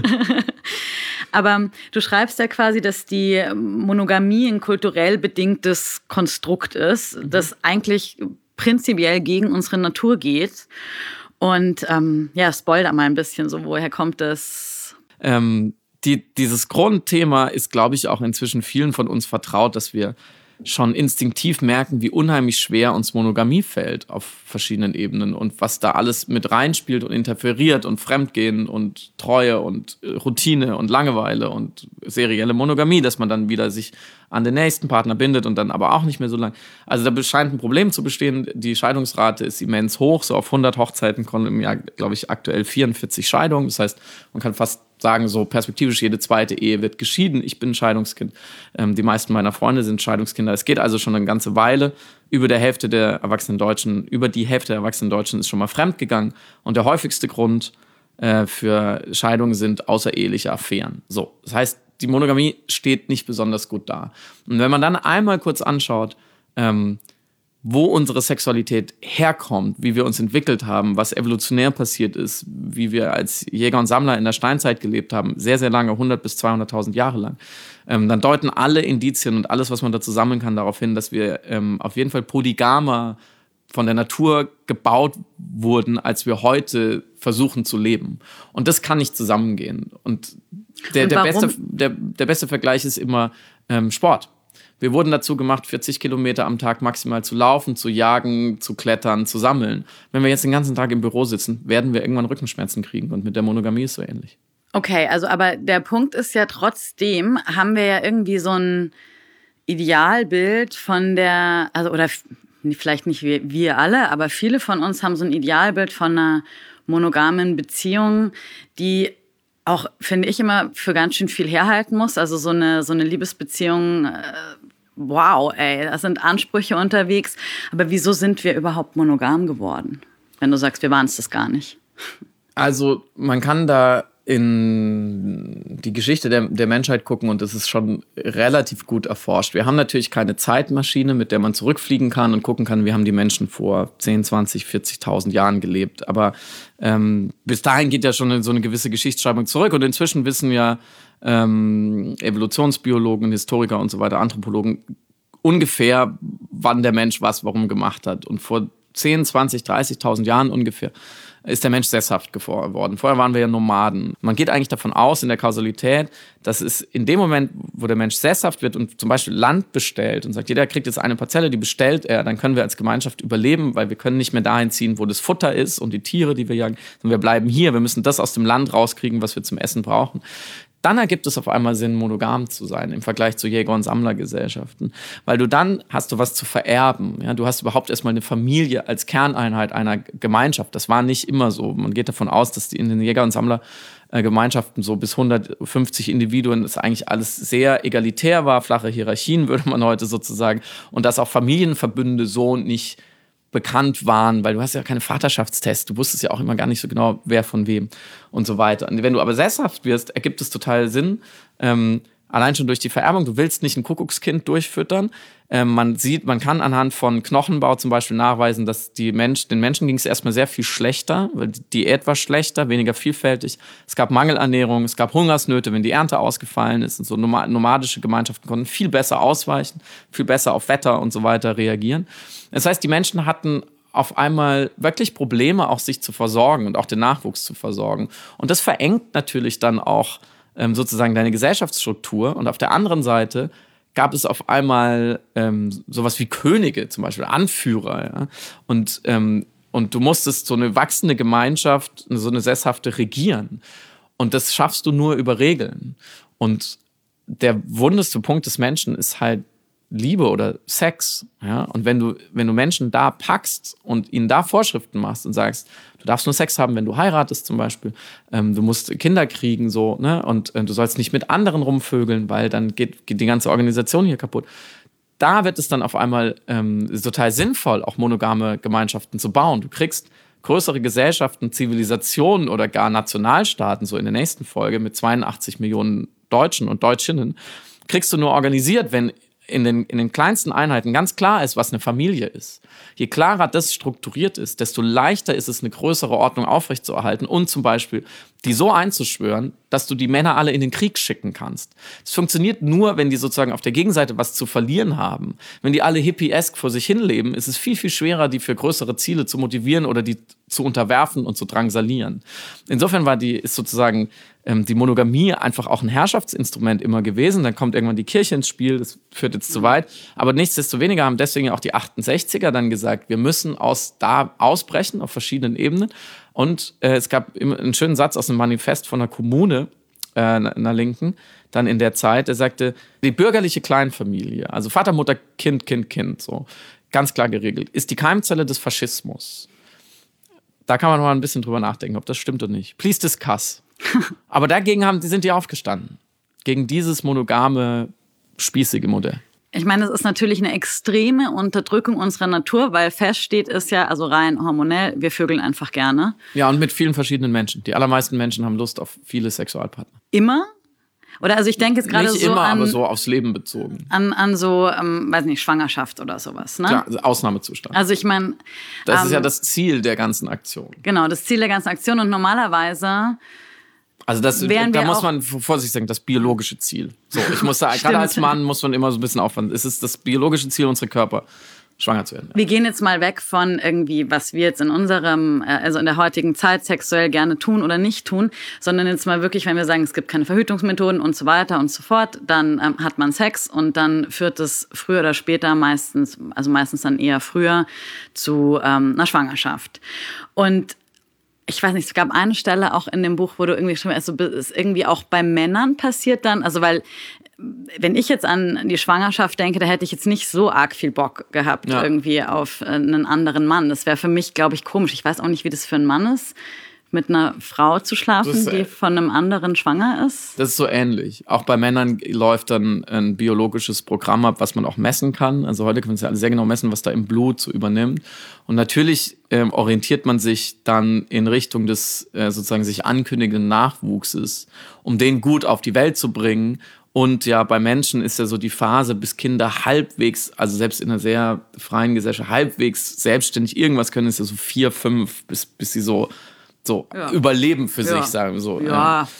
Aber du schreibst ja quasi, dass die Monogamie ein kulturell bedingtes Konstrukt ist, das eigentlich prinzipiell gegen unsere Natur geht. Und spoiler mal ein bisschen so, woher kommt das? Dieses Grundthema ist, glaube ich, auch inzwischen vielen von uns vertraut, dass wir schon instinktiv merken, wie unheimlich schwer uns Monogamie fällt auf verschiedenen Ebenen und was da alles mit reinspielt und interferiert und Fremdgehen und Treue und Routine und Langeweile und serielle Monogamie, dass man dann wieder sich an den nächsten Partner bindet und dann aber auch nicht mehr so lang. Also da scheint ein Problem zu bestehen. Die Scheidungsrate ist immens hoch. So auf 100 Hochzeiten kommen im Jahr, glaube ich, aktuell 44 Scheidungen. Das heißt, man kann fast sagen, so perspektivisch jede zweite Ehe wird geschieden. Ich bin ein Scheidungskind. Die meisten meiner Freunde sind Scheidungskinder. Es geht also schon eine ganze Weile. Über die Hälfte der erwachsenen Deutschen ist schon mal fremdgegangen. Und der häufigste Grund für Scheidungen sind außereheliche Affären. So, das heißt, die Monogamie steht nicht besonders gut da. Und wenn man dann einmal kurz anschaut, wo unsere Sexualität herkommt, wie wir uns entwickelt haben, was evolutionär passiert ist, wie wir als Jäger und Sammler in der Steinzeit gelebt haben, sehr, sehr lange, 100.000 bis 200.000 Jahre lang, dann deuten alle Indizien und alles, was man dazu sammeln kann, darauf hin, dass wir auf jeden Fall polygamer von der Natur gebaut wurden, als wir heute versuchen zu leben. Und das kann nicht zusammengehen. Und der beste Vergleich ist immer Sport. Wir wurden dazu gemacht, 40 Kilometer am Tag maximal zu laufen, zu jagen, zu klettern, zu sammeln. Wenn wir jetzt den ganzen Tag im Büro sitzen, werden wir irgendwann Rückenschmerzen kriegen. Und mit der Monogamie ist so ähnlich. Okay, also aber der Punkt ist ja trotzdem, haben wir ja irgendwie so ein Idealbild von der, also oder vielleicht nicht wir alle, aber viele von uns haben so ein Idealbild von einer monogamen Beziehung, die auch, finde ich, immer für ganz schön viel herhalten muss. Also so eine Liebesbeziehung, wow, ey, da sind Ansprüche unterwegs. Aber wieso sind wir überhaupt monogam geworden? Wenn du sagst, wir waren es das gar nicht. Also man kann da in die Geschichte der Menschheit gucken und das ist schon relativ gut erforscht. Wir haben natürlich keine Zeitmaschine, mit der man zurückfliegen kann und gucken kann, wie haben die Menschen vor 10, 20, 40.000 Jahren gelebt. Aber bis dahin geht ja schon so eine gewisse Geschichtsschreibung zurück und inzwischen wissen ja Evolutionsbiologen, Historiker und so weiter, Anthropologen ungefähr, wann der Mensch was warum gemacht hat. Und vor 10, 20, 30.000 Jahren ungefähr ist der Mensch sesshaft geworden. Vorher waren wir ja Nomaden. Man geht eigentlich davon aus, in der Kausalität, dass es in dem Moment, wo der Mensch sesshaft wird und zum Beispiel Land bestellt und sagt, jeder kriegt jetzt eine Parzelle, die bestellt er, dann können wir als Gemeinschaft überleben, weil wir können nicht mehr dahin ziehen, wo das Futter ist und die Tiere, die wir jagen, sondern wir bleiben hier. Wir müssen das aus dem Land rauskriegen, was wir zum Essen brauchen. Dann ergibt es auf einmal Sinn, monogam zu sein im Vergleich zu Jäger- und Sammlergesellschaften. Weil dann hast du was zu vererben. Ja? Du hast überhaupt erstmal eine Familie als Kerneinheit einer Gemeinschaft. Das war nicht immer so. Man geht davon aus, dass in den Jäger- und Sammlergemeinschaften so bis 150 Individuen das eigentlich alles sehr egalitär war. Flache Hierarchien würde man heute sozusagen. Und dass auch Familienverbünde so nicht bekannt waren, weil du hast ja keine Vaterschaftstests, du wusstest ja auch immer gar nicht so genau, wer von wem und so weiter. Und wenn du aber sesshaft wirst, ergibt es total Sinn, allein schon durch die Vererbung, du willst nicht ein Kuckuckskind durchfüttern. Man kann anhand von Knochenbau zum Beispiel nachweisen, dass den Menschen ging es erstmal sehr viel schlechter, weil die Diät war schlechter, weniger vielfältig. Es gab Mangelernährung, es gab Hungersnöte, wenn die Ernte ausgefallen ist. Und so nomadische Gemeinschaften konnten viel besser ausweichen, viel besser auf Wetter und so weiter reagieren. Das heißt, die Menschen hatten auf einmal wirklich Probleme, auch sich zu versorgen und auch den Nachwuchs zu versorgen. Und das verengt natürlich dann auch sozusagen deine Gesellschaftsstruktur. Und auf der anderen Seite gab es auf einmal sowas wie Könige, zum Beispiel Anführer. Ja? Und du musstest so eine wachsende Gemeinschaft, so eine sesshafte regieren. Und das schaffst du nur über Regeln. Und der wundeste Punkt des Menschen ist halt Liebe oder Sex. Ja? Und wenn du Menschen da packst und ihnen da Vorschriften machst und sagst, du darfst nur Sex haben, wenn du heiratest zum Beispiel, du musst Kinder kriegen so, ne? Und du sollst nicht mit anderen rumvögeln, weil dann geht die ganze Organisation hier kaputt. Da wird es dann auf einmal total sinnvoll, auch monogame Gemeinschaften zu bauen. Du kriegst größere Gesellschaften, Zivilisationen oder gar Nationalstaaten, so in der nächsten Folge mit 82 Millionen Deutschen und Deutschinnen, kriegst du nur organisiert, wenn in den kleinsten Einheiten ganz klar ist, was eine Familie ist. Je klarer das strukturiert ist, desto leichter ist es, eine größere Ordnung aufrechtzuerhalten und zum Beispiel die so einzuschwören, dass du die Männer alle in den Krieg schicken kannst. Das funktioniert nur, wenn die sozusagen auf der Gegenseite was zu verlieren haben. Wenn die alle hippiesk vor sich hinleben, ist es viel, viel schwerer, die für größere Ziele zu motivieren oder die zu unterwerfen und zu drangsalieren. Insofern ist sozusagen die Monogamie einfach auch ein Herrschaftsinstrument immer gewesen. Dann kommt irgendwann die Kirche ins Spiel, das führt jetzt zu weit. Aber nichtsdestoweniger haben deswegen auch die 68er dann gesagt, wir müssen da ausbrechen auf verschiedenen Ebenen. Und es gab einen schönen Satz aus einem Manifest von einer Kommune, einer Linken, dann in der Zeit, der sagte, die bürgerliche Kleinfamilie, also Vater, Mutter, Kind, Kind, Kind, so ganz klar geregelt, ist die Keimzelle des Faschismus. Da kann man mal ein bisschen drüber nachdenken, ob das stimmt oder nicht. Please discuss. Aber dagegen sind die aufgestanden. Gegen dieses monogame, spießige Modell. Ich meine, es ist natürlich eine extreme Unterdrückung unserer Natur, weil feststeht ist ja, also rein hormonell, wir vögeln einfach gerne. Ja, und mit vielen verschiedenen Menschen. Die allermeisten Menschen haben Lust auf viele Sexualpartner. Immer? Oder also ich denke jetzt gerade so nicht immer, aber so aufs Leben bezogen. An so, weiß nicht, Schwangerschaft oder sowas, ne? Klar, also Ausnahmezustand. Also ich meine... Das ist ja das Ziel der ganzen Aktion. Genau, das Ziel der ganzen Aktion und normalerweise... Also da muss man vorsichtig sagen, das biologische Ziel. So, ich muss sagen, gerade als Mann muss man immer so ein bisschen aufpassen. Es ist das biologische Ziel unserer Körper, schwanger zu werden. Ja. Wir gehen jetzt mal weg von irgendwie, was wir jetzt in unserem, also in der heutigen Zeit sexuell gerne tun oder nicht tun, sondern jetzt mal wirklich, wenn wir sagen, es gibt keine Verhütungsmethoden und so weiter und so fort, dann hat man Sex und dann führt es früher oder später meistens dann eher früher zu einer Schwangerschaft. Und Ich weiß nicht, es gab eine Stelle auch in dem Buch, wo du irgendwie schon, also ist irgendwie auch bei Männern passiert dann, also weil, wenn ich jetzt an die Schwangerschaft denke, da hätte ich jetzt nicht so arg viel Bock gehabt irgendwie auf einen anderen Mann. Das wäre für mich, glaube ich, komisch. Ich weiß auch nicht, wie das für einen Mann ist, mit einer Frau zu schlafen, die von einem anderen schwanger ist. Das ist so ähnlich. Auch bei Männern läuft dann ein biologisches Programm ab, was man auch messen kann. Also heute können wir es ja alle sehr genau messen, was da im Blut so übernimmt. Und natürlich orientiert man sich dann in Richtung des sozusagen sich ankündigenden Nachwuchses, um den gut auf die Welt zu bringen. Und ja, bei Menschen ist ja so die Phase, bis Kinder halbwegs, also selbst in einer sehr freien Gesellschaft, halbwegs selbstständig irgendwas können, ist ja so 4, 5, bis sie so überleben für sich, sagen wir so.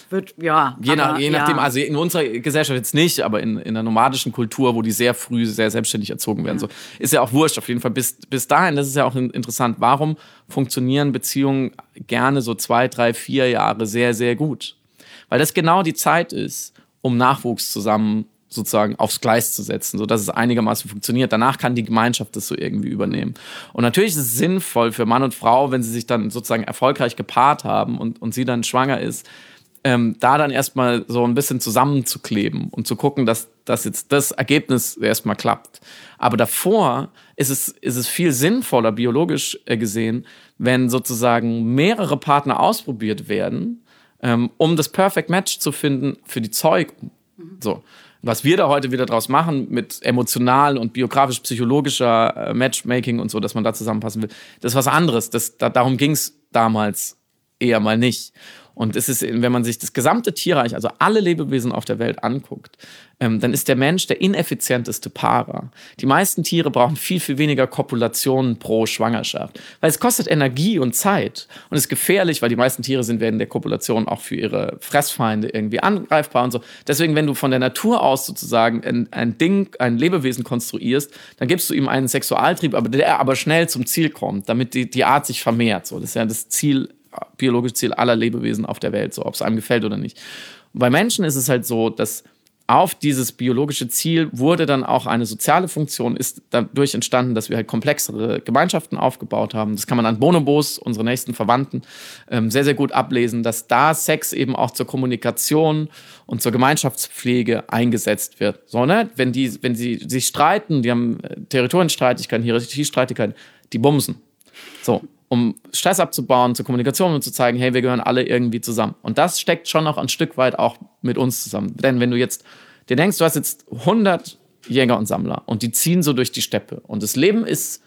Je nachdem, also in unserer Gesellschaft jetzt nicht, aber in der nomadischen Kultur, wo die sehr früh sehr selbstständig erzogen werden, so ist ja auch wurscht, auf jeden Fall bis dahin. Das ist ja auch interessant. Warum funktionieren Beziehungen gerne so 2, 3, 4 Jahre sehr, sehr gut? Weil das genau die Zeit ist, um Nachwuchs zusammen sozusagen aufs Gleis zu setzen, sodass es einigermaßen funktioniert. Danach kann die Gemeinschaft das so irgendwie übernehmen. Und natürlich ist es sinnvoll für Mann und Frau, wenn sie sich dann sozusagen erfolgreich gepaart haben und sie dann schwanger ist, da dann erstmal so ein bisschen zusammenzukleben und zu gucken, dass jetzt das Ergebnis erstmal klappt. Aber davor ist es viel sinnvoller, biologisch gesehen, wenn sozusagen mehrere Partner ausprobiert werden, um das Perfect Match zu finden für die Zeugung. So. Was wir da heute wieder draus machen mit emotional und biografisch-psychologischer Matchmaking und so, dass man da zusammenpassen will, das ist was anderes. Darum ging es damals eher mal nicht. Und es ist, wenn man sich das gesamte Tierreich, also alle Lebewesen auf der Welt anguckt, dann ist der Mensch der ineffizienteste Paarer. Die meisten Tiere brauchen viel, viel weniger Kopulationen pro Schwangerschaft. Weil es kostet Energie und Zeit. Und es ist gefährlich, weil die meisten Tiere sind während der Kopulation auch für ihre Fressfeinde irgendwie angreifbar und so. Deswegen, wenn du von der Natur aus sozusagen ein Lebewesen konstruierst, dann gibst du ihm einen Sexualtrieb, der aber schnell zum Ziel kommt, damit die Art sich vermehrt. So, das ist ja das biologische Ziel aller Lebewesen auf der Welt, so, ob es einem gefällt oder nicht. Und bei Menschen ist es halt so, dass auf dieses biologische Ziel wurde dann auch eine soziale Funktion, ist dadurch entstanden, dass wir halt komplexere Gemeinschaften aufgebaut haben. Das kann man an Bonobos, unsere nächsten Verwandten, sehr, sehr gut ablesen, dass da Sex eben auch zur Kommunikation und zur Gemeinschaftspflege eingesetzt wird. So, ne? Wenn sie sich streiten, die haben Territorienstreitigkeiten, Hierarchiestreitigkeiten, die bumsen. So, um Stress abzubauen, zur Kommunikation und zu zeigen, hey, wir gehören alle irgendwie zusammen. Und das steckt schon noch ein Stück weit auch mit uns zusammen. Denn wenn du jetzt dir denkst, du hast jetzt 100 Jäger und Sammler und die ziehen so durch die Steppe und das Leben ist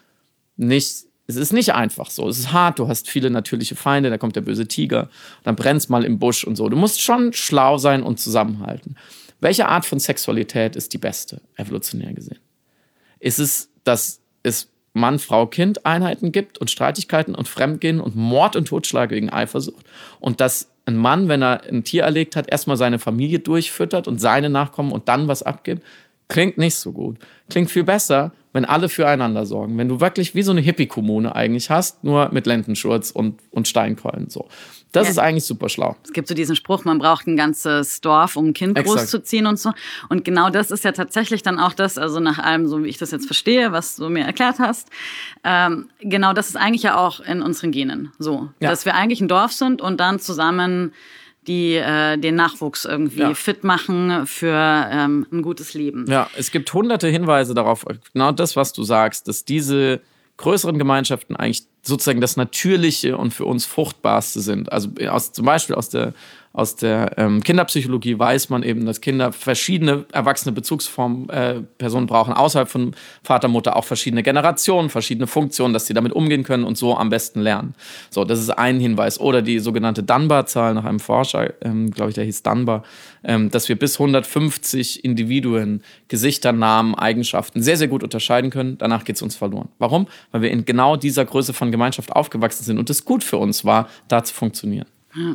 nicht einfach so. Es ist hart, du hast viele natürliche Feinde, da kommt der böse Tiger, dann brennt's mal im Busch und so. Du musst schon schlau sein und zusammenhalten. Welche Art von Sexualität ist die beste, evolutionär gesehen? Ist es, dass es Mann-Frau-Kind-Einheiten gibt und Streitigkeiten und Fremdgehen und Mord und Totschlag wegen Eifersucht und dass ein Mann, wenn er ein Tier erlegt hat, erstmal seine Familie durchfüttert und seine Nachkommen und dann was abgibt, klingt nicht so gut. Klingt viel besser, wenn alle füreinander sorgen. Wenn du wirklich wie so eine Hippie-Kommune eigentlich hast, nur mit Lendenschurz und Steinkeulen. So. Das ist eigentlich super schlau. Es gibt so diesen Spruch, man braucht ein ganzes Dorf, um ein Kind großzuziehen und so. Und genau das ist ja tatsächlich dann auch das, also nach allem, so wie ich das jetzt verstehe, was du mir erklärt hast, genau das ist eigentlich ja auch in unseren Genen so. Ja. Dass wir eigentlich ein Dorf sind und dann zusammen den Nachwuchs irgendwie fit machen für ein gutes Leben. Ja, es gibt hunderte Hinweise darauf, genau das, was du sagst, dass diese größeren Gemeinschaften eigentlich sozusagen das Natürliche und für uns Fruchtbarste sind. Also zum Beispiel aus der Kinderpsychologie weiß man eben, dass Kinder verschiedene erwachsene Bezugsformen, Personen brauchen, außerhalb von Vater, Mutter, auch verschiedene Generationen, verschiedene Funktionen, dass sie damit umgehen können und so am besten lernen. So, das ist ein Hinweis. Oder die sogenannte Dunbar-Zahl nach einem Forscher, glaube ich, der hieß Dunbar, dass wir bis 150 Individuen, Gesichter, Namen, Eigenschaften sehr, sehr gut unterscheiden können. Danach geht es uns verloren. Warum? Weil wir in genau dieser Größe von Gemeinschaft aufgewachsen sind und es gut für uns war, da zu funktionieren. Ja.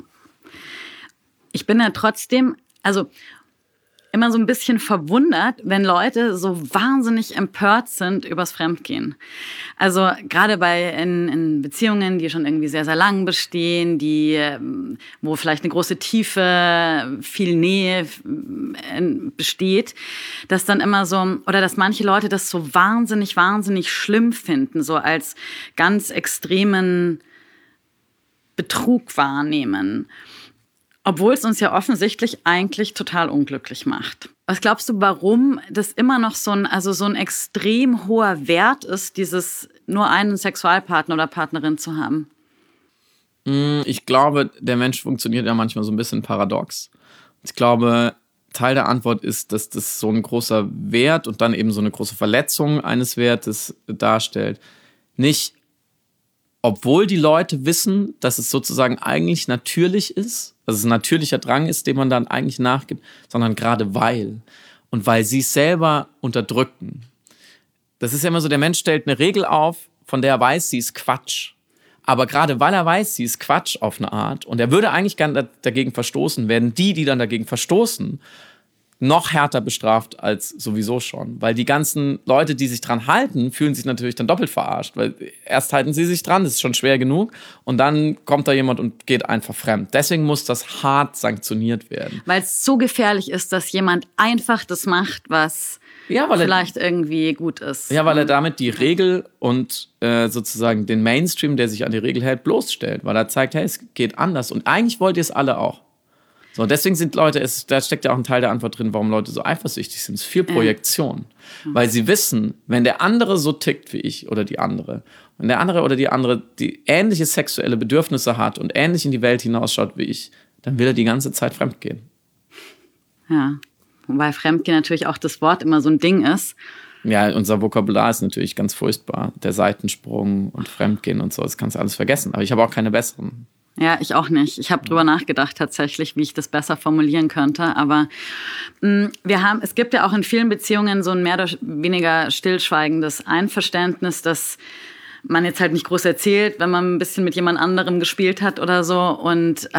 Ich bin ja trotzdem, also immer so ein bisschen verwundert, wenn Leute so wahnsinnig empört sind übers Fremdgehen. Also gerade in Beziehungen, die schon irgendwie sehr, sehr lang bestehen, wo vielleicht eine große Tiefe, viel Nähe besteht, dass dann immer so, oder dass manche Leute das so wahnsinnig, wahnsinnig schlimm finden, so als ganz extremen Betrug wahrnehmen. Obwohl es uns ja offensichtlich eigentlich total unglücklich macht. Was glaubst du, warum das immer noch so ein extrem hoher Wert ist, dieses nur einen Sexualpartner oder Partnerin zu haben? Ich glaube, der Mensch funktioniert ja manchmal so ein bisschen paradox. Ich glaube, Teil der Antwort ist, dass das so ein großer Wert und dann eben so eine große Verletzung eines Wertes darstellt. Nicht, obwohl die Leute wissen, dass es sozusagen eigentlich natürlich ist, dass es ein natürlicher Drang ist, dem man dann eigentlich nachgibt, sondern gerade weil. Und weil sie es selber unterdrücken. Das ist ja immer so, der Mensch stellt eine Regel auf, von der er weiß, sie ist Quatsch. Aber gerade weil er weiß, sie ist Quatsch auf eine Art und er würde eigentlich gerne dagegen verstoßen, werden die dann dagegen verstoßen, noch härter bestraft als sowieso schon. Weil die ganzen Leute, die sich dran halten, fühlen sich natürlich dann doppelt verarscht. Weil erst halten sie sich dran, das ist schon schwer genug. Und dann kommt da jemand und geht einfach fremd. Deswegen muss das hart sanktioniert werden. Weil es so gefährlich ist, dass jemand einfach das macht, was vielleicht irgendwie gut ist. Ja, weil er damit die Regel und sozusagen den Mainstream, der sich an die Regel hält, bloßstellt. Weil er zeigt, hey, es geht anders. Und eigentlich wollt ihr es alle auch. So, deswegen sind Leute, da steckt ja auch ein Teil der Antwort drin, warum Leute so eifersüchtig sind. Es ist viel Projektion. Weil sie wissen, wenn der andere so tickt wie ich oder die andere, wenn der andere oder die andere die ähnliche sexuelle Bedürfnisse hat und ähnlich in die Welt hinausschaut wie ich, dann will er die ganze Zeit fremdgehen. Ja, wobei Fremdgehen natürlich auch das Wort immer so ein Ding ist. Ja, unser Vokabular ist natürlich ganz furchtbar. Der Seitensprung und Fremdgehen und so, das kannst du alles vergessen. Aber ich habe auch keine besseren. Ja, ich auch nicht. Ich habe drüber nachgedacht tatsächlich, wie ich das besser formulieren könnte. Aber es gibt ja auch in vielen Beziehungen so ein mehr oder weniger stillschweigendes Einverständnis, dass man jetzt halt nicht groß erzählt, wenn man ein bisschen mit jemand anderem gespielt hat oder so. Und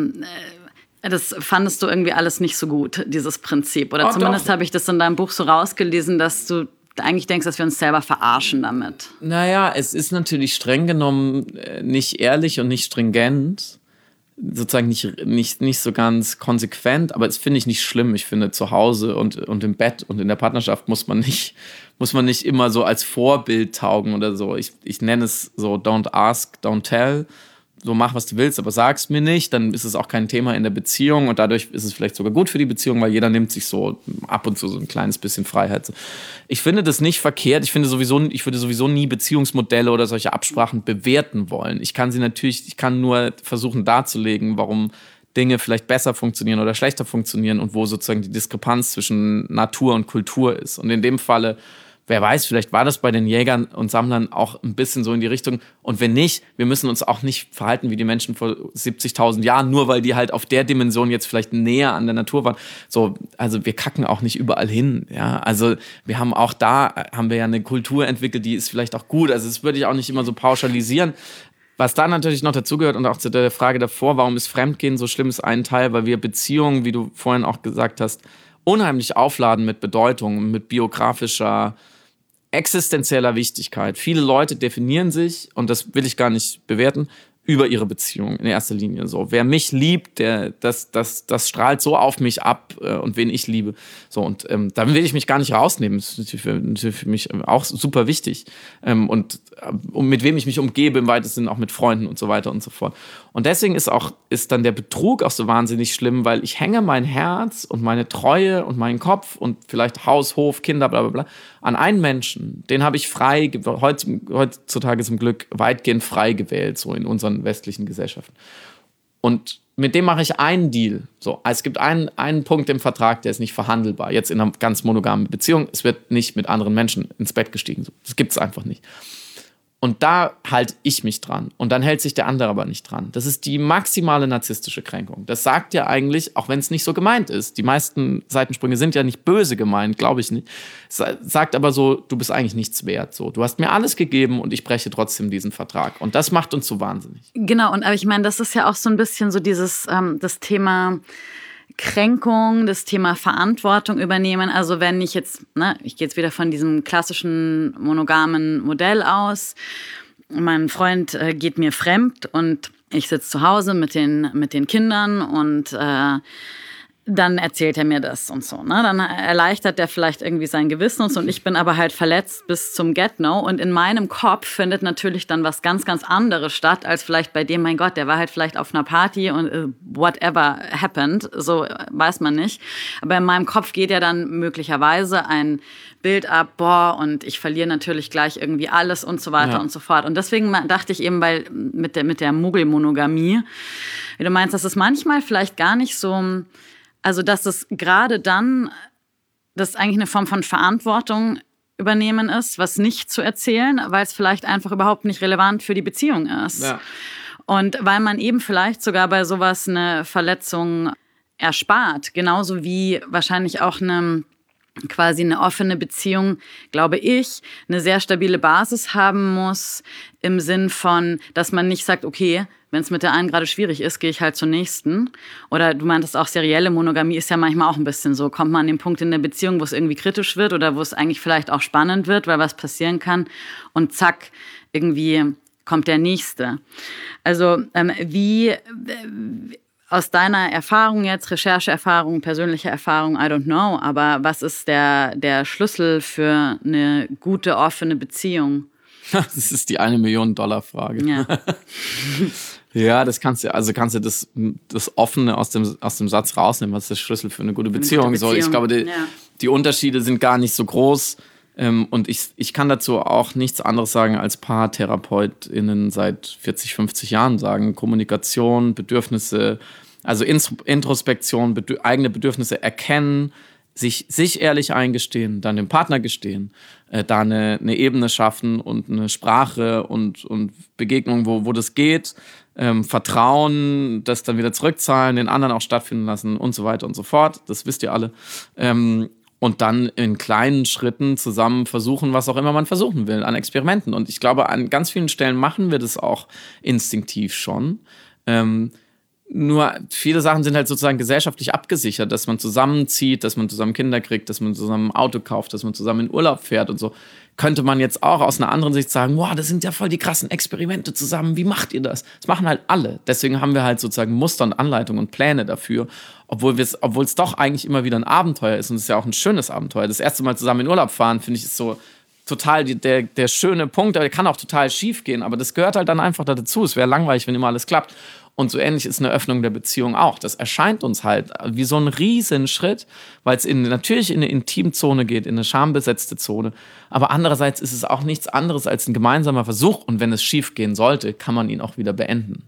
das fandest du irgendwie alles nicht so gut, dieses Prinzip. Oder zumindest habe ich das in deinem Buch so rausgelesen, dass du eigentlich denkst, dass wir uns selber verarschen damit. Naja, es ist natürlich streng genommen nicht ehrlich und nicht stringent, sozusagen nicht so ganz konsequent, aber das finde ich nicht schlimm. Ich finde, zu Hause und im Bett und in der Partnerschaft muss man nicht immer so als Vorbild taugen oder so. Ich nenne es so don't ask, don't tell. So mach, was du willst, aber sag's mir nicht, dann ist es auch kein Thema in der Beziehung und dadurch ist es vielleicht sogar gut für die Beziehung, weil jeder nimmt sich so ab und zu so ein kleines bisschen Freiheit. Ich finde das nicht verkehrt. Ich würde sowieso nie Beziehungsmodelle oder solche Absprachen bewerten wollen. Ich kann nur versuchen darzulegen, warum Dinge vielleicht besser funktionieren oder schlechter funktionieren und wo sozusagen die Diskrepanz zwischen Natur und Kultur ist. Und in dem Falle, wer weiß, vielleicht war das bei den Jägern und Sammlern auch ein bisschen so in die Richtung. Und wenn nicht, wir müssen uns auch nicht verhalten wie die Menschen vor 70.000 Jahren, nur weil die halt auf der Dimension jetzt vielleicht näher an der Natur waren. So, also wir kacken auch nicht überall hin. Ja, also haben wir ja eine Kultur entwickelt, die ist vielleicht auch gut. Also das würde ich auch nicht immer so pauschalisieren. Was da natürlich noch dazugehört und auch zu der Frage davor, warum ist Fremdgehen so schlimm, ist ein Teil, weil wir Beziehungen, wie du vorhin auch gesagt hast, unheimlich aufladen mit Bedeutung, mit biografischer existenzieller Wichtigkeit. Viele Leute definieren sich, und das will ich gar nicht bewerten, über ihre Beziehung in erster Linie. So, wer mich liebt, das strahlt so auf mich ab und wen ich liebe. So, und dann will ich mich gar nicht rausnehmen. Das ist natürlich für mich auch super wichtig. Und mit wem ich mich umgebe, im weitesten Sinne auch mit Freunden und so weiter und so fort. Und deswegen ist dann der Betrug auch so wahnsinnig schlimm, weil ich hänge mein Herz und meine Treue und meinen Kopf und vielleicht Haus, Hof, Kinder, bla bla bla, an einen Menschen. Den habe ich heutzutage zum Glück weitgehend frei gewählt, so in unseren westlichen Gesellschaften. Und mit dem mache ich einen Deal. So, es gibt einen Punkt im Vertrag, der ist nicht verhandelbar. Jetzt in einer ganz monogamen Beziehung, es wird nicht mit anderen Menschen ins Bett gestiegen. Das gibt es einfach nicht. Und da halte ich mich dran. Und dann hält sich der andere aber nicht dran. Das ist die maximale narzisstische Kränkung. Das sagt ja eigentlich, auch wenn es nicht so gemeint ist, die meisten Seitensprünge sind ja nicht böse gemeint, glaube ich nicht. Es sagt aber so, du bist eigentlich nichts wert. So, du hast mir alles gegeben und ich breche trotzdem diesen Vertrag. Und das macht uns so wahnsinnig. Genau, aber ich meine, das ist ja auch so ein bisschen so dieses das Thema Kränkung, das Thema Verantwortung übernehmen. Also wenn ich jetzt, ich gehe jetzt wieder von diesem klassischen monogamen Modell aus. Mein Freund geht mir fremd und ich sitze zu Hause mit den Kindern und dann erzählt er mir das und so. Ne? Dann erleichtert er vielleicht irgendwie sein Gewissen und so. Und ich bin aber halt verletzt bis zum Get-No. Und in meinem Kopf findet natürlich dann was ganz, ganz anderes statt, als vielleicht bei dem, mein Gott, der war halt vielleicht auf einer Party und whatever happened. So weiß man nicht. Aber in meinem Kopf geht ja dann möglicherweise ein Bild ab, und ich verliere natürlich gleich irgendwie alles und so weiter und so fort. Und deswegen dachte ich eben, weil mit der Muggelmonogamie, wie du meinst, dass es manchmal vielleicht gar nicht so... Also, dass es gerade dann, das eigentlich eine Form von Verantwortung übernehmen ist, was nicht zu erzählen, weil es vielleicht einfach überhaupt nicht relevant für die Beziehung ist. Ja. Und weil man eben vielleicht sogar bei sowas eine Verletzung erspart, genauso wie wahrscheinlich auch quasi eine offene Beziehung, glaube ich, eine sehr stabile Basis haben muss, im Sinn von, dass man nicht sagt, okay, wenn es mit der einen gerade schwierig ist, gehe ich halt zur nächsten. Oder du meintest auch, serielle Monogamie ist ja manchmal auch ein bisschen so. Kommt man an den Punkt in der Beziehung, wo es irgendwie kritisch wird oder wo es eigentlich vielleicht auch spannend wird, weil was passieren kann. Und zack, irgendwie kommt der Nächste. Also wie aus deiner Erfahrung jetzt, Rechercheerfahrung, persönliche Erfahrung, I don't know, aber was ist der Schlüssel für eine gute, offene Beziehung? Das ist die $1-Million-Frage. Ja. Ja, das kannst du das Offene aus dem Satz rausnehmen, was ist der Schlüssel für eine gute Beziehung? So, ich glaube, die Unterschiede sind gar nicht so groß. Und ich kann dazu auch nichts anderes sagen, als PaartherapeutInnen seit 40, 50 Jahren sagen. Kommunikation, Bedürfnisse, also Introspektion, eigene Bedürfnisse erkennen, sich ehrlich eingestehen, dann dem Partner gestehen, da eine Ebene schaffen und eine Sprache und Begegnung, wo das geht, Vertrauen, das dann wieder zurückzahlen, den anderen auch stattfinden lassen und so weiter und so fort. Das wisst ihr alle. Und dann in kleinen Schritten zusammen versuchen, was auch immer man versuchen will, an Experimenten. Und ich glaube, an ganz vielen Stellen machen wir das auch instinktiv schon. Nur viele Sachen sind halt sozusagen gesellschaftlich abgesichert, dass man zusammenzieht, dass man zusammen Kinder kriegt, dass man zusammen ein Auto kauft, dass man zusammen in Urlaub fährt und so. Könnte man jetzt auch aus einer anderen Sicht sagen, wow, das sind ja voll die krassen Experimente zusammen, wie macht ihr das? Das machen halt alle. Deswegen haben wir halt sozusagen Muster und Anleitungen und Pläne dafür, obwohl es doch eigentlich immer wieder ein Abenteuer ist und es ist ja auch ein schönes Abenteuer. Das erste Mal zusammen in Urlaub fahren, finde ich, ist so total der schöne Punkt, aber der kann auch total schief gehen, aber das gehört halt dann einfach dazu. Es wäre langweilig, wenn immer alles klappt. Und so ähnlich ist eine Öffnung der Beziehung auch. Das erscheint uns halt wie so ein Riesenschritt, weil es natürlich in eine Intimzone geht, in eine schambesetzte Zone. Aber andererseits ist es auch nichts anderes als ein gemeinsamer Versuch. Und wenn es schief gehen sollte, kann man ihn auch wieder beenden.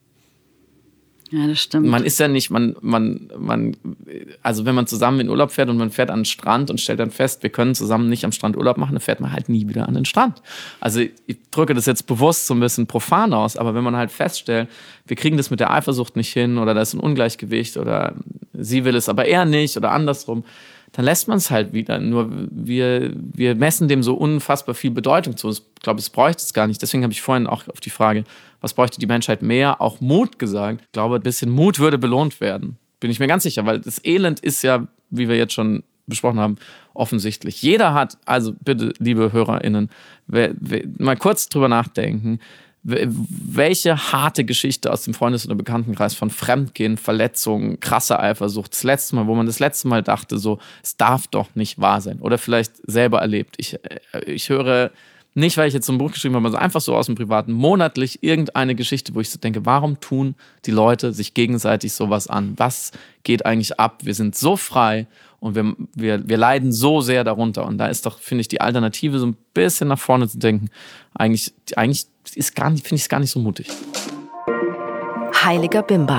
Ja, das stimmt. Man ist ja nicht, also wenn man zusammen in Urlaub fährt und man fährt an den Strand und stellt dann fest, wir können zusammen nicht am Strand Urlaub machen, dann fährt man halt nie wieder an den Strand. Also ich drücke das jetzt bewusst so ein bisschen profan aus, aber wenn man halt feststellt, wir kriegen das mit der Eifersucht nicht hin oder da ist ein Ungleichgewicht oder sie will es aber er nicht oder andersrum, dann lässt man es halt wieder. Nur wir messen dem so unfassbar viel Bedeutung zu. Ich glaube, es bräuchte es gar nicht. Deswegen habe ich vorhin auch auf die Frage, was bräuchte die Menschheit mehr, auch Mut gesagt. Ich glaube, ein bisschen Mut würde belohnt werden. Bin ich mir ganz sicher, weil das Elend ist ja, wie wir jetzt schon besprochen haben, offensichtlich. Jeder hat, also bitte, liebe HörerInnen, mal kurz drüber nachdenken, welche harte Geschichte aus dem Freundes- oder Bekanntenkreis von Fremdgehen, Verletzungen, krasser Eifersucht, das letzte Mal, wo man das letzte Mal dachte, so, es darf doch nicht wahr sein. Oder vielleicht selber erlebt. Ich höre nicht, weil ich jetzt so ein Buch geschrieben habe, sondern einfach so aus dem Privaten, monatlich irgendeine Geschichte, wo ich so denke, warum tun die Leute sich gegenseitig sowas an? Was geht eigentlich ab? Wir sind so frei und wir leiden so sehr darunter. Und da ist doch, finde ich, die Alternative, so ein bisschen nach vorne zu denken, eigentlich finde ich es gar nicht so mutig. Heiliger Bimbam.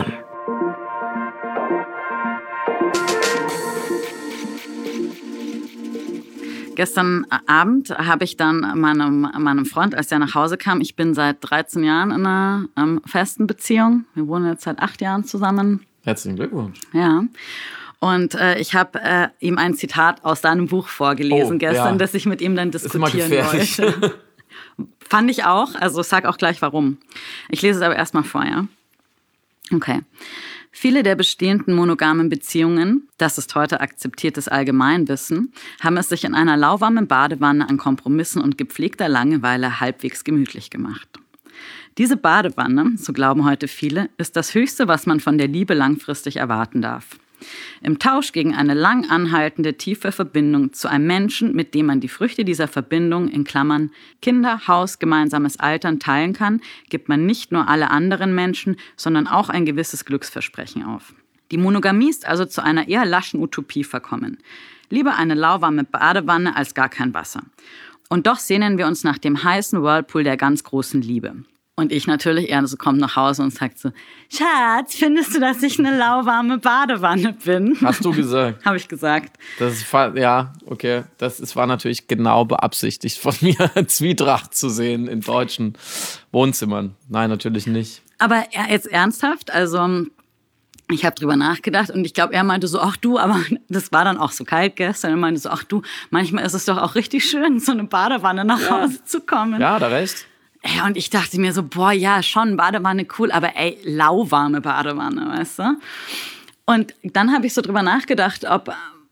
Gestern Abend habe ich dann meinem Freund, als er nach Hause kam, ich bin seit 13 Jahren in einer festen Beziehung. Wir wohnen jetzt seit 8 Jahren zusammen. Herzlichen Glückwunsch. Ja. Und ich habe ihm ein Zitat aus deinem Buch vorgelesen gestern, das ich mit ihm dann diskutieren wollte. Fand ich auch. Also sag auch gleich warum. Ich lese es aber erstmal vor, ja? Okay. Viele der bestehenden monogamen Beziehungen, das ist heute akzeptiertes Allgemeinwissen, haben es sich in einer lauwarmen Badewanne an Kompromissen und gepflegter Langeweile halbwegs gemütlich gemacht. Diese Badewanne, so glauben heute viele, ist das Höchste, was man von der Liebe langfristig erwarten darf. Im Tausch gegen eine lang anhaltende, tiefe Verbindung zu einem Menschen, mit dem man die Früchte dieser Verbindung in Klammern Kinder, Haus, gemeinsames Altern teilen kann, gibt man nicht nur alle anderen Menschen, sondern auch ein gewisses Glücksversprechen auf. Die Monogamie ist also zu einer eher laschen Utopie verkommen. Lieber eine lauwarme Badewanne als gar kein Wasser. Und doch sehnen wir uns nach dem heißen Whirlpool der ganz großen Liebe. Und ich natürlich, er kommt nach Hause und sagt so, Schatz, findest du, dass ich eine lauwarme Badewanne bin? Hast du gesagt? Habe ich gesagt. Ja, okay. War natürlich genau beabsichtigt von mir, Zwietracht zu sehen in deutschen Wohnzimmern. Nein, natürlich nicht. Aber jetzt ernsthaft, also ich habe drüber nachgedacht und ich glaube, er meinte so, ach du, aber das war dann auch so kalt gestern. Er meinte so, ach du, manchmal ist es doch auch richtig schön, so eine Badewanne nach Hause zu kommen. Ja, da recht. Ja, und ich dachte mir so, boah, ja, schon, Badewanne cool, aber lauwarme Badewanne, weißt du? Und dann habe ich so drüber nachgedacht, ob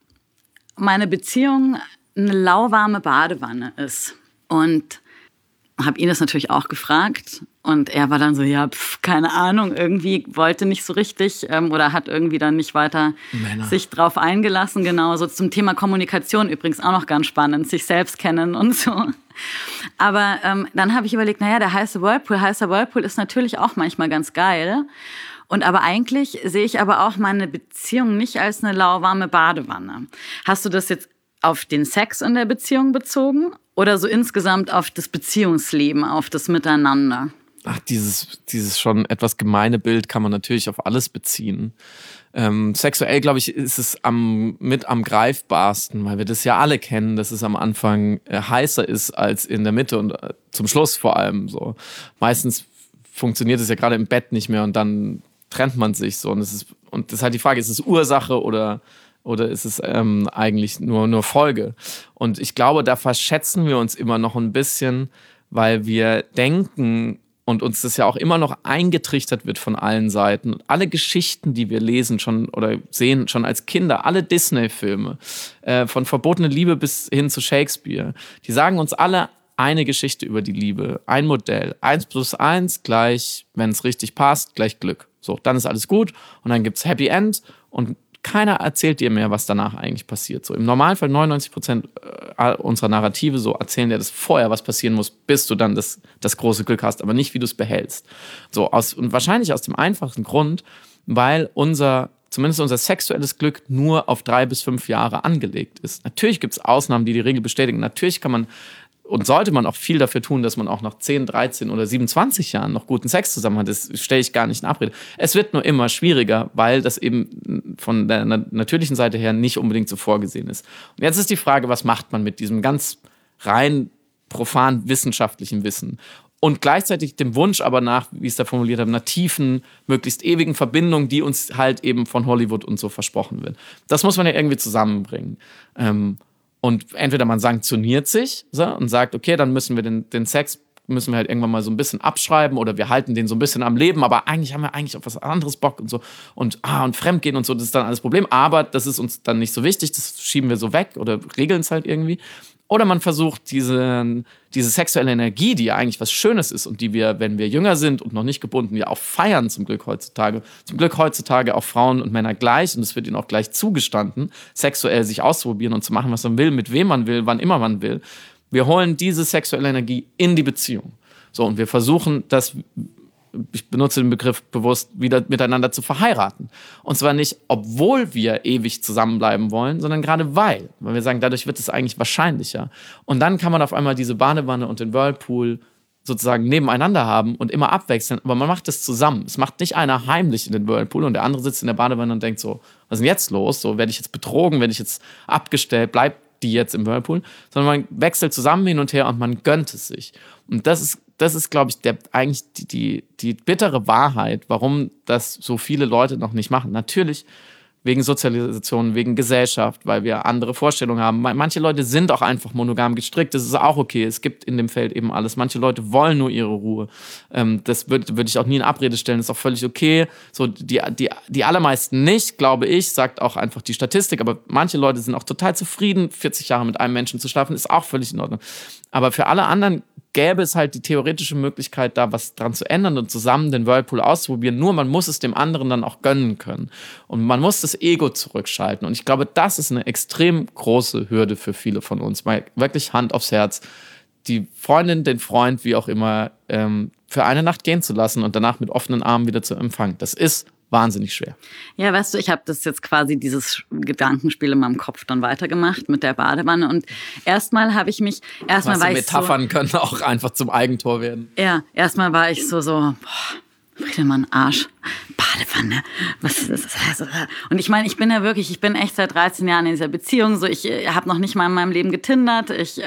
meine Beziehung eine lauwarme Badewanne ist. Und habe ihn das natürlich auch gefragt. Und er war dann so, ja, keine Ahnung, irgendwie wollte nicht so richtig oder hat irgendwie dann nicht weiter sich drauf eingelassen. Genau, so zum Thema Kommunikation übrigens auch noch ganz spannend, sich selbst kennen und so. Aber dann habe ich überlegt, naja, der heißer Whirlpool ist natürlich auch manchmal ganz geil. Und aber eigentlich sehe ich aber auch meine Beziehung nicht als eine lauwarme Badewanne. Hast du das jetzt auf den Sex in der Beziehung bezogen oder so insgesamt auf das Beziehungsleben, auf das Miteinander? Ach, dieses schon etwas gemeine Bild kann man natürlich auf alles beziehen. Sexuell, glaube ich, ist es mit am greifbarsten, weil wir das ja alle kennen, dass es am Anfang heißer ist als in der Mitte und zum Schluss vor allem so. Meistens funktioniert es ja gerade im Bett nicht mehr und dann trennt man sich so. Und das ist halt die Frage, ist es Ursache oder ist es eigentlich nur Folge? Und ich glaube, da verschätzen wir uns immer noch ein bisschen, weil wir denken, und uns das ja auch immer noch eingetrichtert wird von allen Seiten. Und alle Geschichten, die wir lesen schon oder sehen, schon als Kinder, alle Disney-Filme, von Verbotene Liebe bis hin zu Shakespeare, die sagen uns alle eine Geschichte über die Liebe, ein Modell. 1+1 gleich, wenn es richtig passt, gleich Glück. So, dann ist alles gut und dann gibt's Happy End und keiner erzählt dir mehr, was danach eigentlich passiert. So im Normalfall 99% unserer Narrative so erzählen dir das vorher, was passieren muss, bis du dann das große Glück hast, aber nicht, wie du es behältst. So und wahrscheinlich aus dem einfachen Grund, weil zumindest unser sexuelles Glück nur auf 3 bis 5 Jahre angelegt ist. Natürlich gibt es Ausnahmen, die die Regel bestätigen. Natürlich kann man und sollte man auch viel dafür tun, dass man auch nach 10, 13 oder 27 Jahren noch guten Sex zusammen hat. Das stelle ich gar nicht in Abrede. Es wird nur immer schwieriger, weil das eben von der natürlichen Seite her nicht unbedingt so vorgesehen ist. Und jetzt ist die Frage, was macht man mit diesem ganz rein profan wissenschaftlichen Wissen? Und gleichzeitig dem Wunsch aber nach, wie ich es da formuliert habe, einer tiefen, möglichst ewigen Verbindung, die uns halt eben von Hollywood und so versprochen wird. Das muss man ja irgendwie zusammenbringen. Und entweder man sanktioniert sich so, und sagt, okay, dann müssen wir den Sex müssen wir halt irgendwann mal so ein bisschen abschreiben oder wir halten den so ein bisschen am Leben, aber eigentlich haben wir eigentlich auf was anderes Bock und so und Fremdgehen und so, das ist dann alles Problem, aber das ist uns dann nicht so wichtig, das schieben wir so weg oder regeln es halt irgendwie. Oder man versucht, diese sexuelle Energie, die ja eigentlich was Schönes ist und die wir, wenn wir jünger sind und noch nicht gebunden, ja auch feiern zum Glück heutzutage. Zum Glück heutzutage auch Frauen und Männer gleich und es wird ihnen auch gleich zugestanden, sexuell sich auszuprobieren und zu machen, was man will, mit wem man will, wann immer man will. Wir holen diese sexuelle Energie in die Beziehung. So, und wir versuchen, das, ich benutze den Begriff bewusst, wieder miteinander zu verheiraten. Und zwar nicht, obwohl wir ewig zusammenbleiben wollen, sondern gerade weil wir sagen, dadurch wird es eigentlich wahrscheinlicher. Und dann kann man auf einmal diese Badewanne und den Whirlpool sozusagen nebeneinander haben und immer abwechseln, aber man macht das zusammen. Es macht nicht einer heimlich in den Whirlpool und der andere sitzt in der Badewanne und denkt so, was ist denn jetzt los? So, werde ich jetzt betrogen, werde ich jetzt abgestellt, bleibt die jetzt im Whirlpool? Sondern man wechselt zusammen hin und her und man gönnt es sich. Und das ist, glaube ich, eigentlich die bittere Wahrheit, warum das so viele Leute noch nicht machen. Natürlich wegen Sozialisation, wegen Gesellschaft, weil wir andere Vorstellungen haben. Manche Leute sind auch einfach monogam gestrickt, das ist auch okay. Es gibt in dem Feld eben alles. Manche Leute wollen nur ihre Ruhe. Das würde ich auch nie in Abrede stellen, das ist auch völlig okay. So, die allermeisten nicht, glaube ich, sagt auch einfach die Statistik. Aber manche Leute sind auch total zufrieden, 40 Jahre mit einem Menschen zu schlafen, ist auch völlig in Ordnung. Aber für alle anderen gäbe es halt die theoretische Möglichkeit, da was dran zu ändern und zusammen den Whirlpool auszuprobieren. Nur man muss es dem anderen dann auch gönnen können. Und man muss das Ego zurückschalten. Und ich glaube, das ist eine extrem große Hürde für viele von uns. Mal wirklich Hand aufs Herz, die Freundin, den Freund, wie auch immer, für eine Nacht gehen zu lassen und danach mit offenen Armen wieder zu empfangen. Das ist wahnsinnig schwer. Ja, weißt du, ich habe das jetzt quasi, dieses Gedankenspiel in meinem Kopf dann weitergemacht mit der Badewanne und erstmal war ich Metaphern so, können auch einfach zum Eigentor werden. Ja, erstmal war ich boah, Friedemann, Arsch, Badewanne, was ist das? Und ich meine, ich bin echt seit 13 Jahren in dieser Beziehung, so, ich habe noch nicht mal in meinem Leben getindert, ich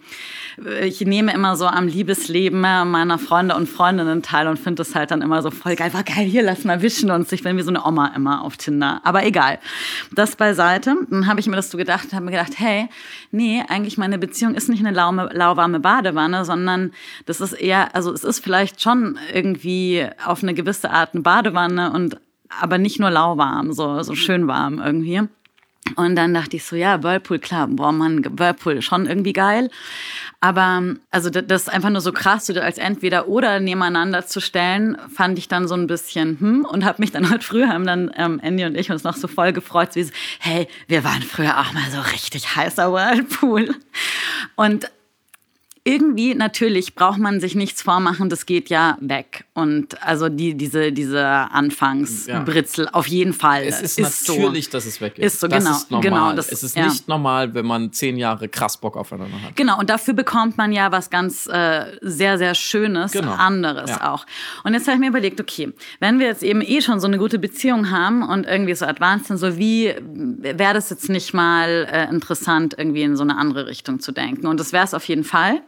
nehme immer so am Liebesleben meiner Freunde und Freundinnen teil und finde das halt dann immer so voll geil, war geil, hier, lass mal wischen und ich bin wie so eine Oma immer auf Tinder, aber egal, das beiseite. Dann habe ich mir das so gedacht, hey, nee, eigentlich meine Beziehung ist nicht eine lauwarme Badewanne, sondern das ist eher, also es ist vielleicht schon irgendwie auf eine gewisse Art eine Badewanne aber nicht nur lauwarm, so schön warm irgendwie. Und dann dachte ich so, ja, Whirlpool, klar, boah, Mann, Whirlpool, schon irgendwie geil. Aber also das ist einfach nur so krass, so als entweder oder nebeneinander zu stellen, fand ich dann so ein bisschen und habe mich dann heute früh, haben dann Andy und ich uns noch so voll gefreut, so, hey, wir waren früher auch mal so richtig heißer Whirlpool. Und irgendwie, natürlich braucht man sich nichts vormachen, das geht ja weg. Und also diese Anfangsbritzel auf jeden Fall. Es ist natürlich, so, dass es weg ist. Ist so, das genau. Ist normal. Genau, es ist nicht normal, wenn man 10 Jahre krass Bock aufeinander hat. Genau, und dafür bekommt man ja was ganz sehr, sehr Schönes, anderes auch. Und jetzt habe ich mir überlegt, okay, wenn wir jetzt eben schon so eine gute Beziehung haben und irgendwie so advanced sind, so wie wäre das jetzt nicht mal interessant, irgendwie in so eine andere Richtung zu denken? Und das wäre es auf jeden Fall.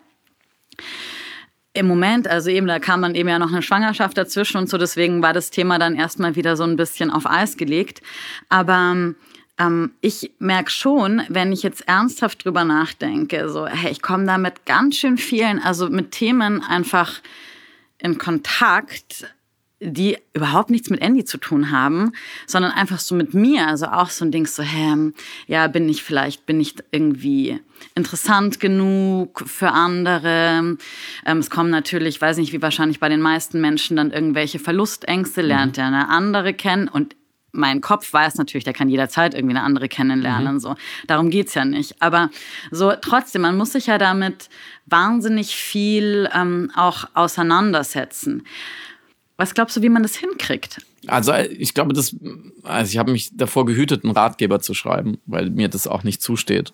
Im Moment, also eben, da kam dann eben ja noch eine Schwangerschaft dazwischen und so, deswegen war das Thema dann erstmal wieder so ein bisschen auf Eis gelegt. Aber ich merke schon, wenn ich jetzt ernsthaft drüber nachdenke, so, hey, ich komme da mit ganz schön vielen, also mit Themen einfach in Kontakt, die überhaupt nichts mit Andy zu tun haben, sondern einfach so mit mir. Also auch so ein Ding so, ja, bin ich irgendwie interessant genug für andere. Es kommen natürlich, weiß nicht, wie wahrscheinlich bei den meisten Menschen dann irgendwelche Verlustängste, lernt er eine andere kennen und mein Kopf weiß natürlich, der kann jederzeit irgendwie eine andere kennenlernen. So. Darum geht's ja nicht. Aber so trotzdem, man muss sich ja damit wahnsinnig viel auch auseinandersetzen. Was glaubst du, wie man das hinkriegt? Also ich glaube, ich habe mich davor gehütet, einen Ratgeber zu schreiben, weil mir das auch nicht zusteht.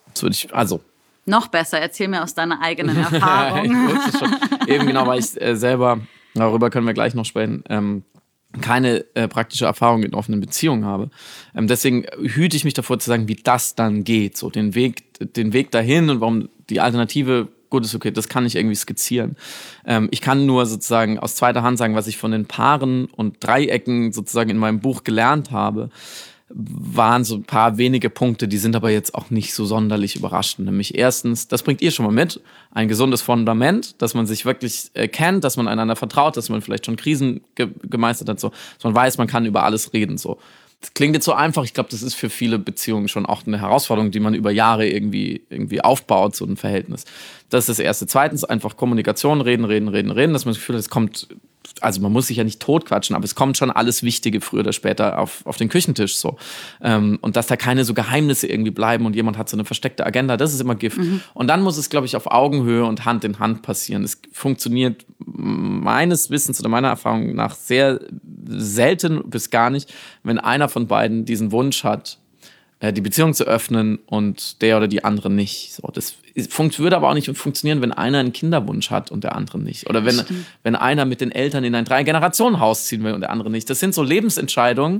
Noch besser, erzähl mir aus deiner eigenen Erfahrung. Eben genau, weil ich selber, darüber können wir gleich noch sprechen, keine praktische Erfahrung in offenen Beziehungen habe. Deswegen hüte ich mich davor zu sagen, wie das dann geht. So den Weg dahin und warum die Alternative gut ist, okay, das kann ich irgendwie skizzieren. Ich kann nur sozusagen aus zweiter Hand sagen, was ich von den Paaren und Dreiecken sozusagen in meinem Buch gelernt habe, waren so ein paar wenige Punkte, die sind aber jetzt auch nicht so sonderlich überraschend. Nämlich erstens, das bringt ihr schon mal mit, ein gesundes Fundament, dass man sich wirklich kennt, dass man einander vertraut, dass man vielleicht schon Krisen gemeistert hat, so, dass man weiß, man kann über alles reden, so. Das klingt jetzt so einfach, ich glaube, das ist für viele Beziehungen schon auch eine Herausforderung, die man über Jahre irgendwie aufbaut, so ein Verhältnis. Das ist das Erste. Zweitens einfach Kommunikation, reden, dass man das Gefühl hat, es kommt, also man muss sich ja nicht totquatschen, aber es kommt schon alles Wichtige früher oder später auf den Küchentisch so. Und dass da keine so Geheimnisse irgendwie bleiben und jemand hat so eine versteckte Agenda, das ist immer Gift. Und dann muss es, glaube ich, auf Augenhöhe und Hand in Hand passieren. Es funktioniert meines Wissens oder meiner Erfahrung nach sehr selten bis gar nicht, wenn einer von beiden diesen Wunsch hat, die Beziehung zu öffnen und der oder die andere nicht. So, das würde aber auch nicht funktionieren, wenn einer einen Kinderwunsch hat und der andere nicht. Oder wenn einer mit den Eltern in ein 3-Generationen-Haus ziehen will und der andere nicht. Das sind so Lebensentscheidungen,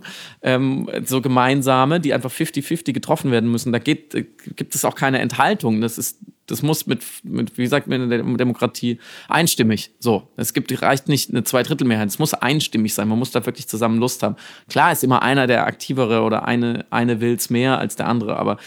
so gemeinsame, die einfach 50-50 getroffen werden müssen. Da gibt es auch keine Enthaltung. Das muss mit wie sagt man in der Demokratie, einstimmig. So, reicht nicht eine Zweidrittelmehrheit. Es muss einstimmig sein. Man muss da wirklich zusammen Lust haben. Klar ist immer einer der Aktivere oder eine will's mehr als der andere, aber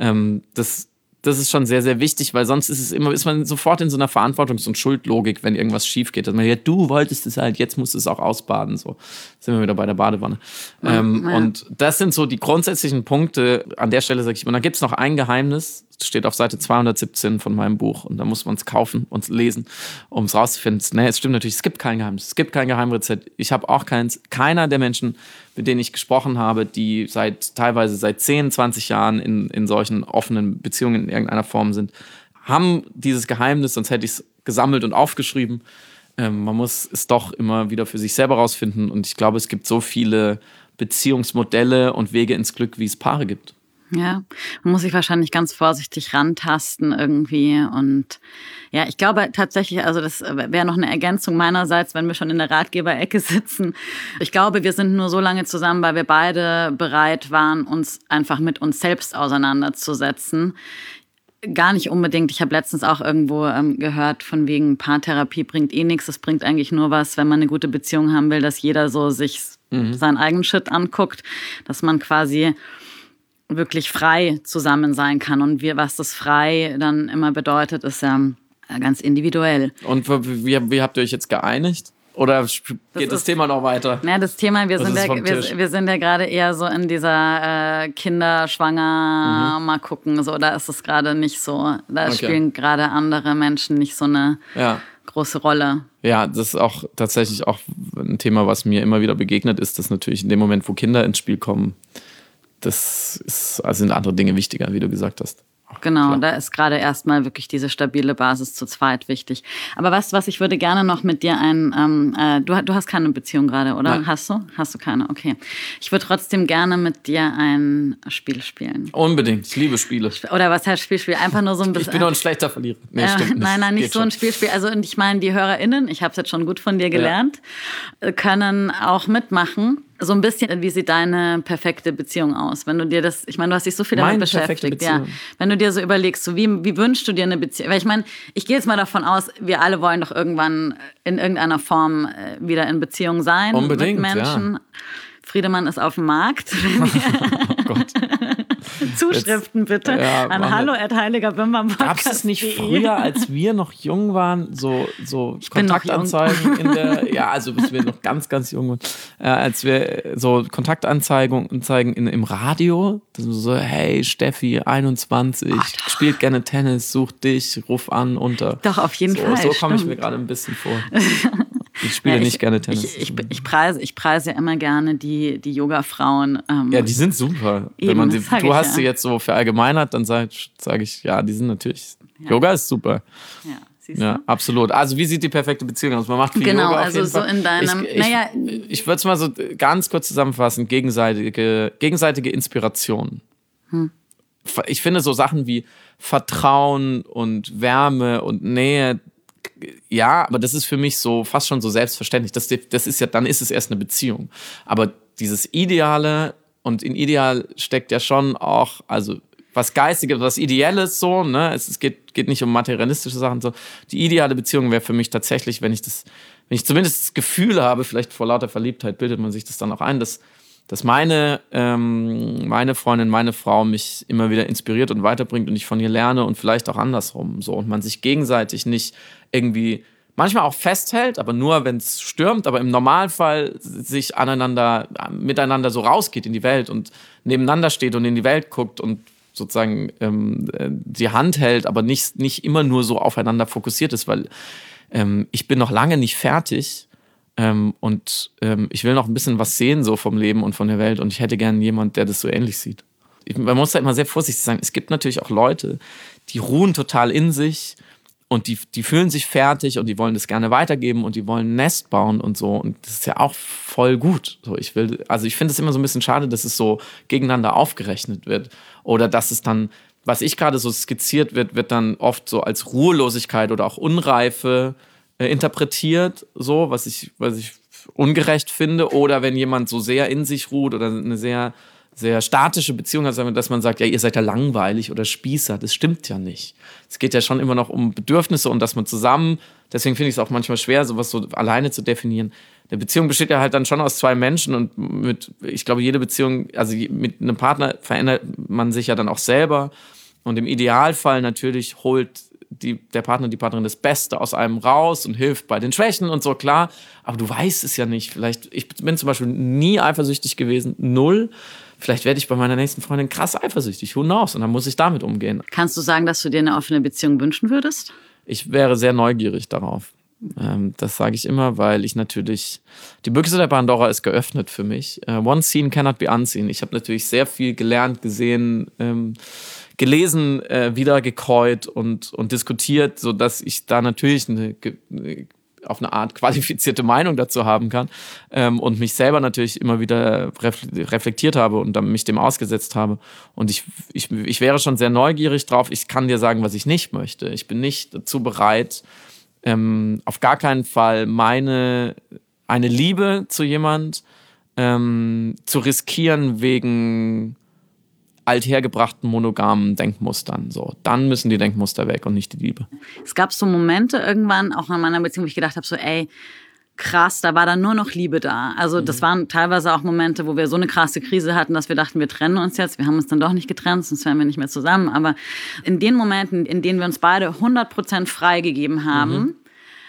das ist schon sehr, sehr wichtig, weil sonst ist man sofort in so einer Verantwortungs- und Schuldlogik, wenn irgendwas schief geht. Dass man du wolltest es halt, jetzt musst du es auch ausbaden. So sind wir wieder bei der Badewanne. Und das sind so die grundsätzlichen Punkte. An der Stelle sage ich, und dann gibt es noch ein Geheimnis, steht auf Seite 217 von meinem Buch und da muss man es kaufen und lesen, um es rauszufinden. Nee, es stimmt natürlich, es gibt kein Geheimnis, es gibt kein Geheimrezept. Ich habe auch keins. Keiner der Menschen, mit denen ich gesprochen habe, die teilweise seit 10, 20 Jahren in solchen offenen Beziehungen in irgendeiner Form sind, haben dieses Geheimnis, sonst hätte ich es gesammelt und aufgeschrieben. Man muss es doch immer wieder für sich selber rausfinden und ich glaube, es gibt so viele Beziehungsmodelle und Wege ins Glück, wie es Paare gibt. Ja, man muss sich wahrscheinlich ganz vorsichtig rantasten irgendwie und ja, ich glaube tatsächlich, also das wäre noch eine Ergänzung meinerseits, wenn wir schon in der Ratgeberecke sitzen. Ich glaube, wir sind nur so lange zusammen, weil wir beide bereit waren, uns einfach mit uns selbst auseinanderzusetzen. Gar nicht unbedingt. Ich habe letztens auch irgendwo gehört, von wegen Paartherapie bringt eh nichts. Es bringt eigentlich nur was, wenn man eine gute Beziehung haben will, dass jeder so sich seinen eigenen Shit anguckt, dass man quasi wirklich frei zusammen sein kann. Und was das frei dann immer bedeutet, ist ja ganz individuell. Und wie habt ihr euch jetzt geeinigt? Oder geht das Thema noch weiter? Ja, das Thema, wir sind ja gerade eher so in dieser Kinderschwanger mal gucken. So, da ist es gerade nicht so. Da spielen gerade andere Menschen nicht so eine große Rolle. Ja, das ist auch tatsächlich auch ein Thema, was mir immer wieder begegnet ist, dass natürlich in dem Moment, wo Kinder ins Spiel kommen, sind andere Dinge wichtiger, wie du gesagt hast. Genau, klar. Da ist gerade erstmal wirklich diese stabile Basis zu zweit wichtig. Aber was ich würde gerne noch mit dir du hast keine Beziehung gerade, oder? Nein. Hast du? Hast du keine, okay. Ich würde trotzdem gerne mit dir ein Spiel spielen. Unbedingt, ich liebe Spiele. Oder was heißt Spiel? Einfach nur so ein bisschen. Ich bin doch ein schlechter Verlierer. Nee, stimmt nicht. Nein, nicht so ein Spiel. Also und ich meine, die HörerInnen, ich habe es jetzt schon gut von dir gelernt, können auch mitmachen. So ein bisschen, wie sieht deine perfekte Beziehung aus? Wenn du dir das, ich meine, du hast dich so viel damit beschäftigt. Ja. Wenn du dir so überlegst, so wie wünschst du dir eine Beziehung? Weil ich meine, ich gehe jetzt mal davon aus, wir alle wollen doch irgendwann in irgendeiner Form wieder in Beziehung sein. Unbedingt, mit Menschen. Ja. Friedemann ist auf dem Markt. Oh Gott. Zuschriften bitte an hallo@heiligerbimbam-podcast.de. Gab es nicht früher, als wir noch jung waren, so Kontaktanzeigen in der, ja, also bis wir noch ganz, ganz jung waren, als wir so Kontaktanzeigen im Radio, so, hey, Steffi, 21, spielt gerne Tennis, sucht dich, ruf an, unter. Doch, auf jeden Fall. So komme ich mir gerade ein bisschen vor. Ich spiele nicht gerne Tennis. Ich preise ja immer gerne die Yoga-Frauen. Ja, die sind super. Eben, du hast sie jetzt so verallgemeinert, dann sage ich, ja, die sind natürlich. Ja. Yoga ist super. Ja, siehst du? Ja, absolut. Also wie sieht die perfekte Beziehung aus? Man macht viel Yoga auf jeden so Fall. In deinem. Ich würde es mal so ganz kurz zusammenfassen: gegenseitige Inspiration. Ich finde so Sachen wie Vertrauen und Wärme und Nähe. Ja, aber das ist für mich so fast schon so selbstverständlich. Das ist ja, dann ist es erst eine Beziehung. Aber dieses Ideale, und in Ideal steckt ja schon auch, also was Geistiges, was Ideelles so, ne? Es geht nicht um materialistische Sachen so. Die ideale Beziehung wäre für mich tatsächlich, wenn ich zumindest das Gefühl habe, vielleicht vor lauter Verliebtheit bildet man sich das dann auch ein, dass meine Freundin, meine Frau mich immer wieder inspiriert und weiterbringt und ich von ihr lerne und vielleicht auch andersrum so und man sich gegenseitig nicht irgendwie manchmal auch festhält, aber nur wenn es stürmt, aber im Normalfall sich miteinander so rausgeht in die Welt und nebeneinander steht und in die Welt guckt und sozusagen die Hand hält, aber nicht immer nur so aufeinander fokussiert ist, weil ich bin noch lange nicht fertig. Ich will noch ein bisschen was sehen so vom Leben und von der Welt und ich hätte gerne jemanden, der das so ähnlich sieht. Man muss da immer sehr vorsichtig sein. Es gibt natürlich auch Leute, die ruhen total in sich und die fühlen sich fertig und die wollen das gerne weitergeben und die wollen ein Nest bauen und so und das ist ja auch voll gut. So, ich finde es immer so ein bisschen schade, dass es so gegeneinander aufgerechnet wird oder dass es dann, was ich gerade so skizziert wird dann oft so als Ruhelosigkeit oder auch Unreife interpretiert, so, was ich ungerecht finde, oder wenn jemand so sehr in sich ruht oder eine sehr, sehr statische Beziehung hat, dass man sagt, ja, ihr seid ja langweilig oder Spießer, das stimmt ja nicht. Es geht ja schon immer noch um Bedürfnisse und dass man zusammen, deswegen finde ich es auch manchmal schwer, sowas so alleine zu definieren. Eine Beziehung besteht ja halt dann schon aus zwei Menschen und ich glaube, jede Beziehung, also mit einem Partner verändert man sich ja dann auch selber und im Idealfall natürlich holt der Partner, die Partnerin das Beste aus einem raus und hilft bei den Schwächen und so, klar. Aber du weißt es ja nicht. Ich bin zum Beispiel nie eifersüchtig gewesen, 0. vielleicht werde ich bei meiner nächsten Freundin krass eifersüchtig, who knows? Und dann muss ich damit umgehen. Kannst du sagen, dass du dir eine offene Beziehung wünschen würdest? Ich wäre sehr neugierig darauf. Das sage ich immer, weil ich natürlich, die Büchse der Pandora ist geöffnet für mich. One seen cannot be unseen. Ich habe natürlich sehr viel gelernt, gesehen, gelesen, wieder gekäut und diskutiert, sodass ich da natürlich auf eine Art qualifizierte Meinung dazu haben kann und mich selber natürlich immer wieder reflektiert habe und dann mich dem ausgesetzt habe. Und ich wäre schon sehr neugierig drauf. Ich kann dir sagen, was ich nicht möchte. Ich bin nicht dazu bereit, auf gar keinen Fall eine Liebe zu jemand zu riskieren wegen althergebrachten monogamen Denkmustern. So, dann müssen die Denkmuster weg und nicht die Liebe. Es gab so Momente irgendwann, auch in meiner Beziehung, wo ich gedacht habe, so ey, krass, da war dann nur noch Liebe da. Also das waren teilweise auch Momente, wo wir so eine krasse Krise hatten, dass wir dachten, wir trennen uns jetzt. Wir haben uns dann doch nicht getrennt, sonst wären wir nicht mehr zusammen. Aber in den Momenten, in denen wir uns beide 100% freigegeben haben,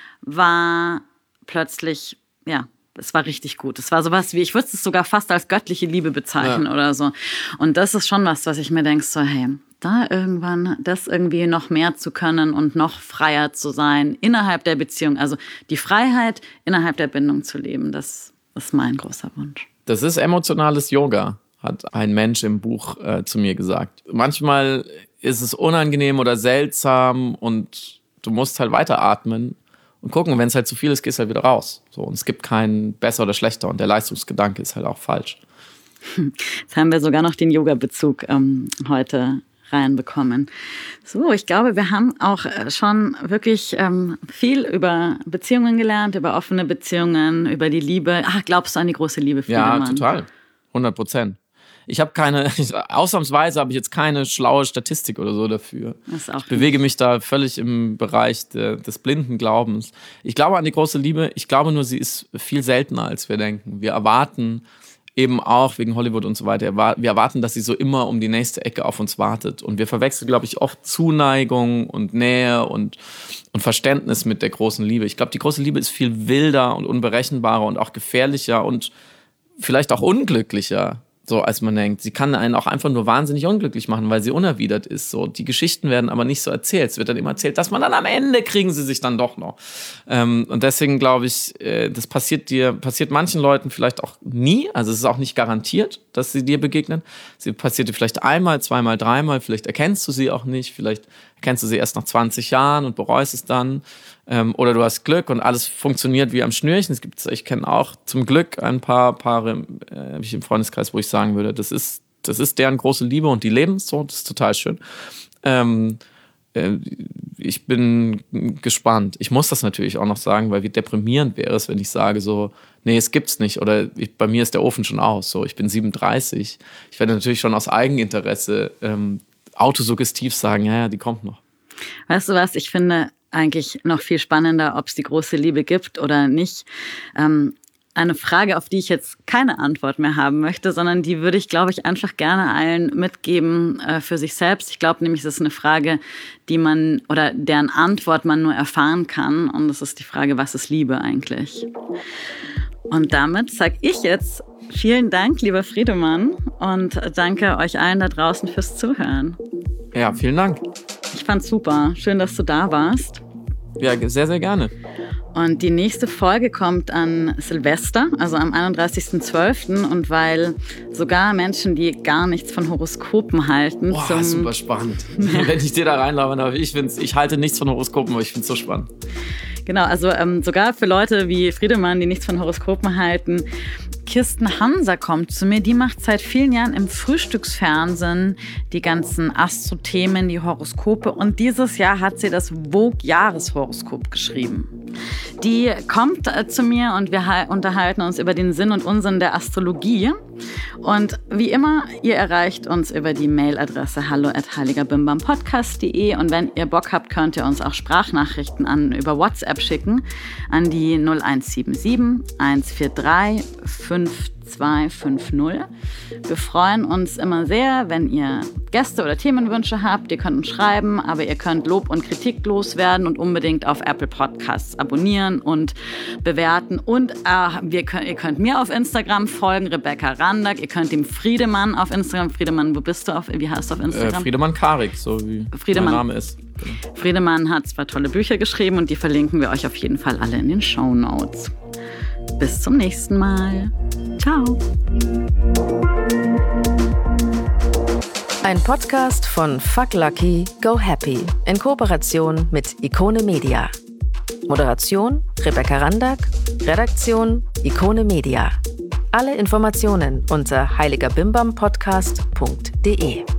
war plötzlich, ja, es war richtig gut. Es war sowas wie, ich würde es sogar fast als göttliche Liebe bezeichnen oder so. Und das ist schon was ich mir denke, so hey, da irgendwann das irgendwie noch mehr zu können und noch freier zu sein innerhalb der Beziehung. Also die Freiheit, innerhalb der Bindung zu leben, das ist mein großer Wunsch. Das ist emotionales Yoga, hat ein Mensch im Buch zu mir gesagt. Manchmal ist es unangenehm oder seltsam und du musst halt weiteratmen. Und gucken, wenn es halt zu viel ist, gehst du halt wieder raus. So, und es gibt keinen besser oder schlechter. Und der Leistungsgedanke ist halt auch falsch. Jetzt haben wir sogar noch den Yoga-Bezug heute reinbekommen. So, ich glaube, wir haben auch schon wirklich viel über Beziehungen gelernt, über offene Beziehungen, über die Liebe. Ach, glaubst du an die große Liebe, Friedemann? Ja, total. 100%. Ich habe ausnahmsweise habe ich jetzt keine schlaue Statistik oder so dafür. Ich bewege mich da völlig im Bereich des blinden Glaubens. Ich glaube an die große Liebe. Ich glaube nur, sie ist viel seltener, als wir denken. Wir erwarten eben auch wegen Hollywood und so weiter, wir erwarten, dass sie so immer um die nächste Ecke auf uns wartet. Und wir verwechseln, glaube ich, oft Zuneigung und Nähe und Verständnis mit der großen Liebe. Ich glaube, die große Liebe ist viel wilder und unberechenbarer und auch gefährlicher und vielleicht auch unglücklicher, so als man denkt. Sie kann einen auch einfach nur wahnsinnig unglücklich machen, weil sie unerwidert ist. So, die Geschichten werden aber nicht so erzählt. Es wird dann immer erzählt, dass man dann am Ende kriegen sie sich dann doch noch. Und deswegen glaube ich, das passiert manchen Leuten vielleicht auch nie. Also es ist auch nicht garantiert, dass sie dir begegnen. Sie passiert dir vielleicht einmal, zweimal, dreimal. Vielleicht erkennst du sie auch nicht. Vielleicht erkennst du sie erst nach 20 Jahren und bereust es dann. Oder du hast Glück und alles funktioniert wie am Schnürchen. Ich kenne auch zum Glück ein paar Paare, habe ich im Freundeskreis, wo ich sagen würde, das ist deren große Liebe und die leben so, das ist total schön. Ich bin gespannt. Ich muss das natürlich auch noch sagen, weil wie deprimierend wäre es, wenn ich sage so, nee, es gibt's nicht oder bei mir ist der Ofen schon aus. So, ich bin 37. Ich werde natürlich schon aus Eigeninteresse autosuggestiv sagen, ja, die kommt noch. Weißt du was, ich finde eigentlich noch viel spannender, ob es die große Liebe gibt oder nicht. Eine Frage, auf die ich jetzt keine Antwort mehr haben möchte, sondern die würde ich, glaube ich, einfach gerne allen mitgeben für sich selbst. Ich glaube nämlich, es ist eine Frage, die man oder deren Antwort man nur erfahren kann. Und das ist die Frage, was ist Liebe eigentlich? Und damit sage ich jetzt vielen Dank, lieber Friedemann, und danke euch allen da draußen fürs Zuhören. Ja, vielen Dank. Ich fand's super. Schön, dass du da warst. Ja, sehr, sehr gerne. Und die nächste Folge kommt an Silvester, also am 31.12. Und weil sogar Menschen, die gar nichts von Horoskopen halten... Boah, super spannend. Wenn ich dir da reinlaufe, aber ich halte nichts von Horoskopen, aber ich finde es so spannend. Genau, also sogar für Leute wie Friedemann, die nichts von Horoskopen halten. Kirsten Hanser kommt zu mir, die macht seit vielen Jahren im Frühstücksfernsehen die ganzen Astro-Themen, die Horoskope, und dieses Jahr hat sie das Vogue-Jahreshoroskop geschrieben. Die kommt zu mir und wir unterhalten uns über den Sinn und Unsinn der Astrologie. Und wie immer, ihr erreicht uns über die Mailadresse hallo@heiligerbimbampodcast.de, und wenn ihr Bock habt, könnt ihr uns auch Sprachnachrichten über WhatsApp schicken an die 0177 143 50 0250. Wir freuen uns immer sehr, wenn ihr Gäste oder Themenwünsche habt. Ihr könnt uns schreiben, aber ihr könnt Lob und Kritik loswerden und unbedingt auf Apple Podcasts abonnieren und bewerten. Und ihr könnt mir auf Instagram folgen, Rebecca Randack. Ihr könnt dem Friedemann auf Instagram. Friedemann, wie heißt du auf Instagram? Friedemann Karik, so wie Friedemann. mein Name ist. Genau. Friedemann hat 2 tolle Bücher geschrieben und die verlinken wir euch auf jeden Fall alle in den Shownotes. Bis zum nächsten Mal. Ciao. Ein Podcast von Fuck Lucky, Go Happy in Kooperation mit Ikone Media. Moderation Rebecca Randack, Redaktion Ikone Media. Alle Informationen unter heiligerbimbampodcast.de.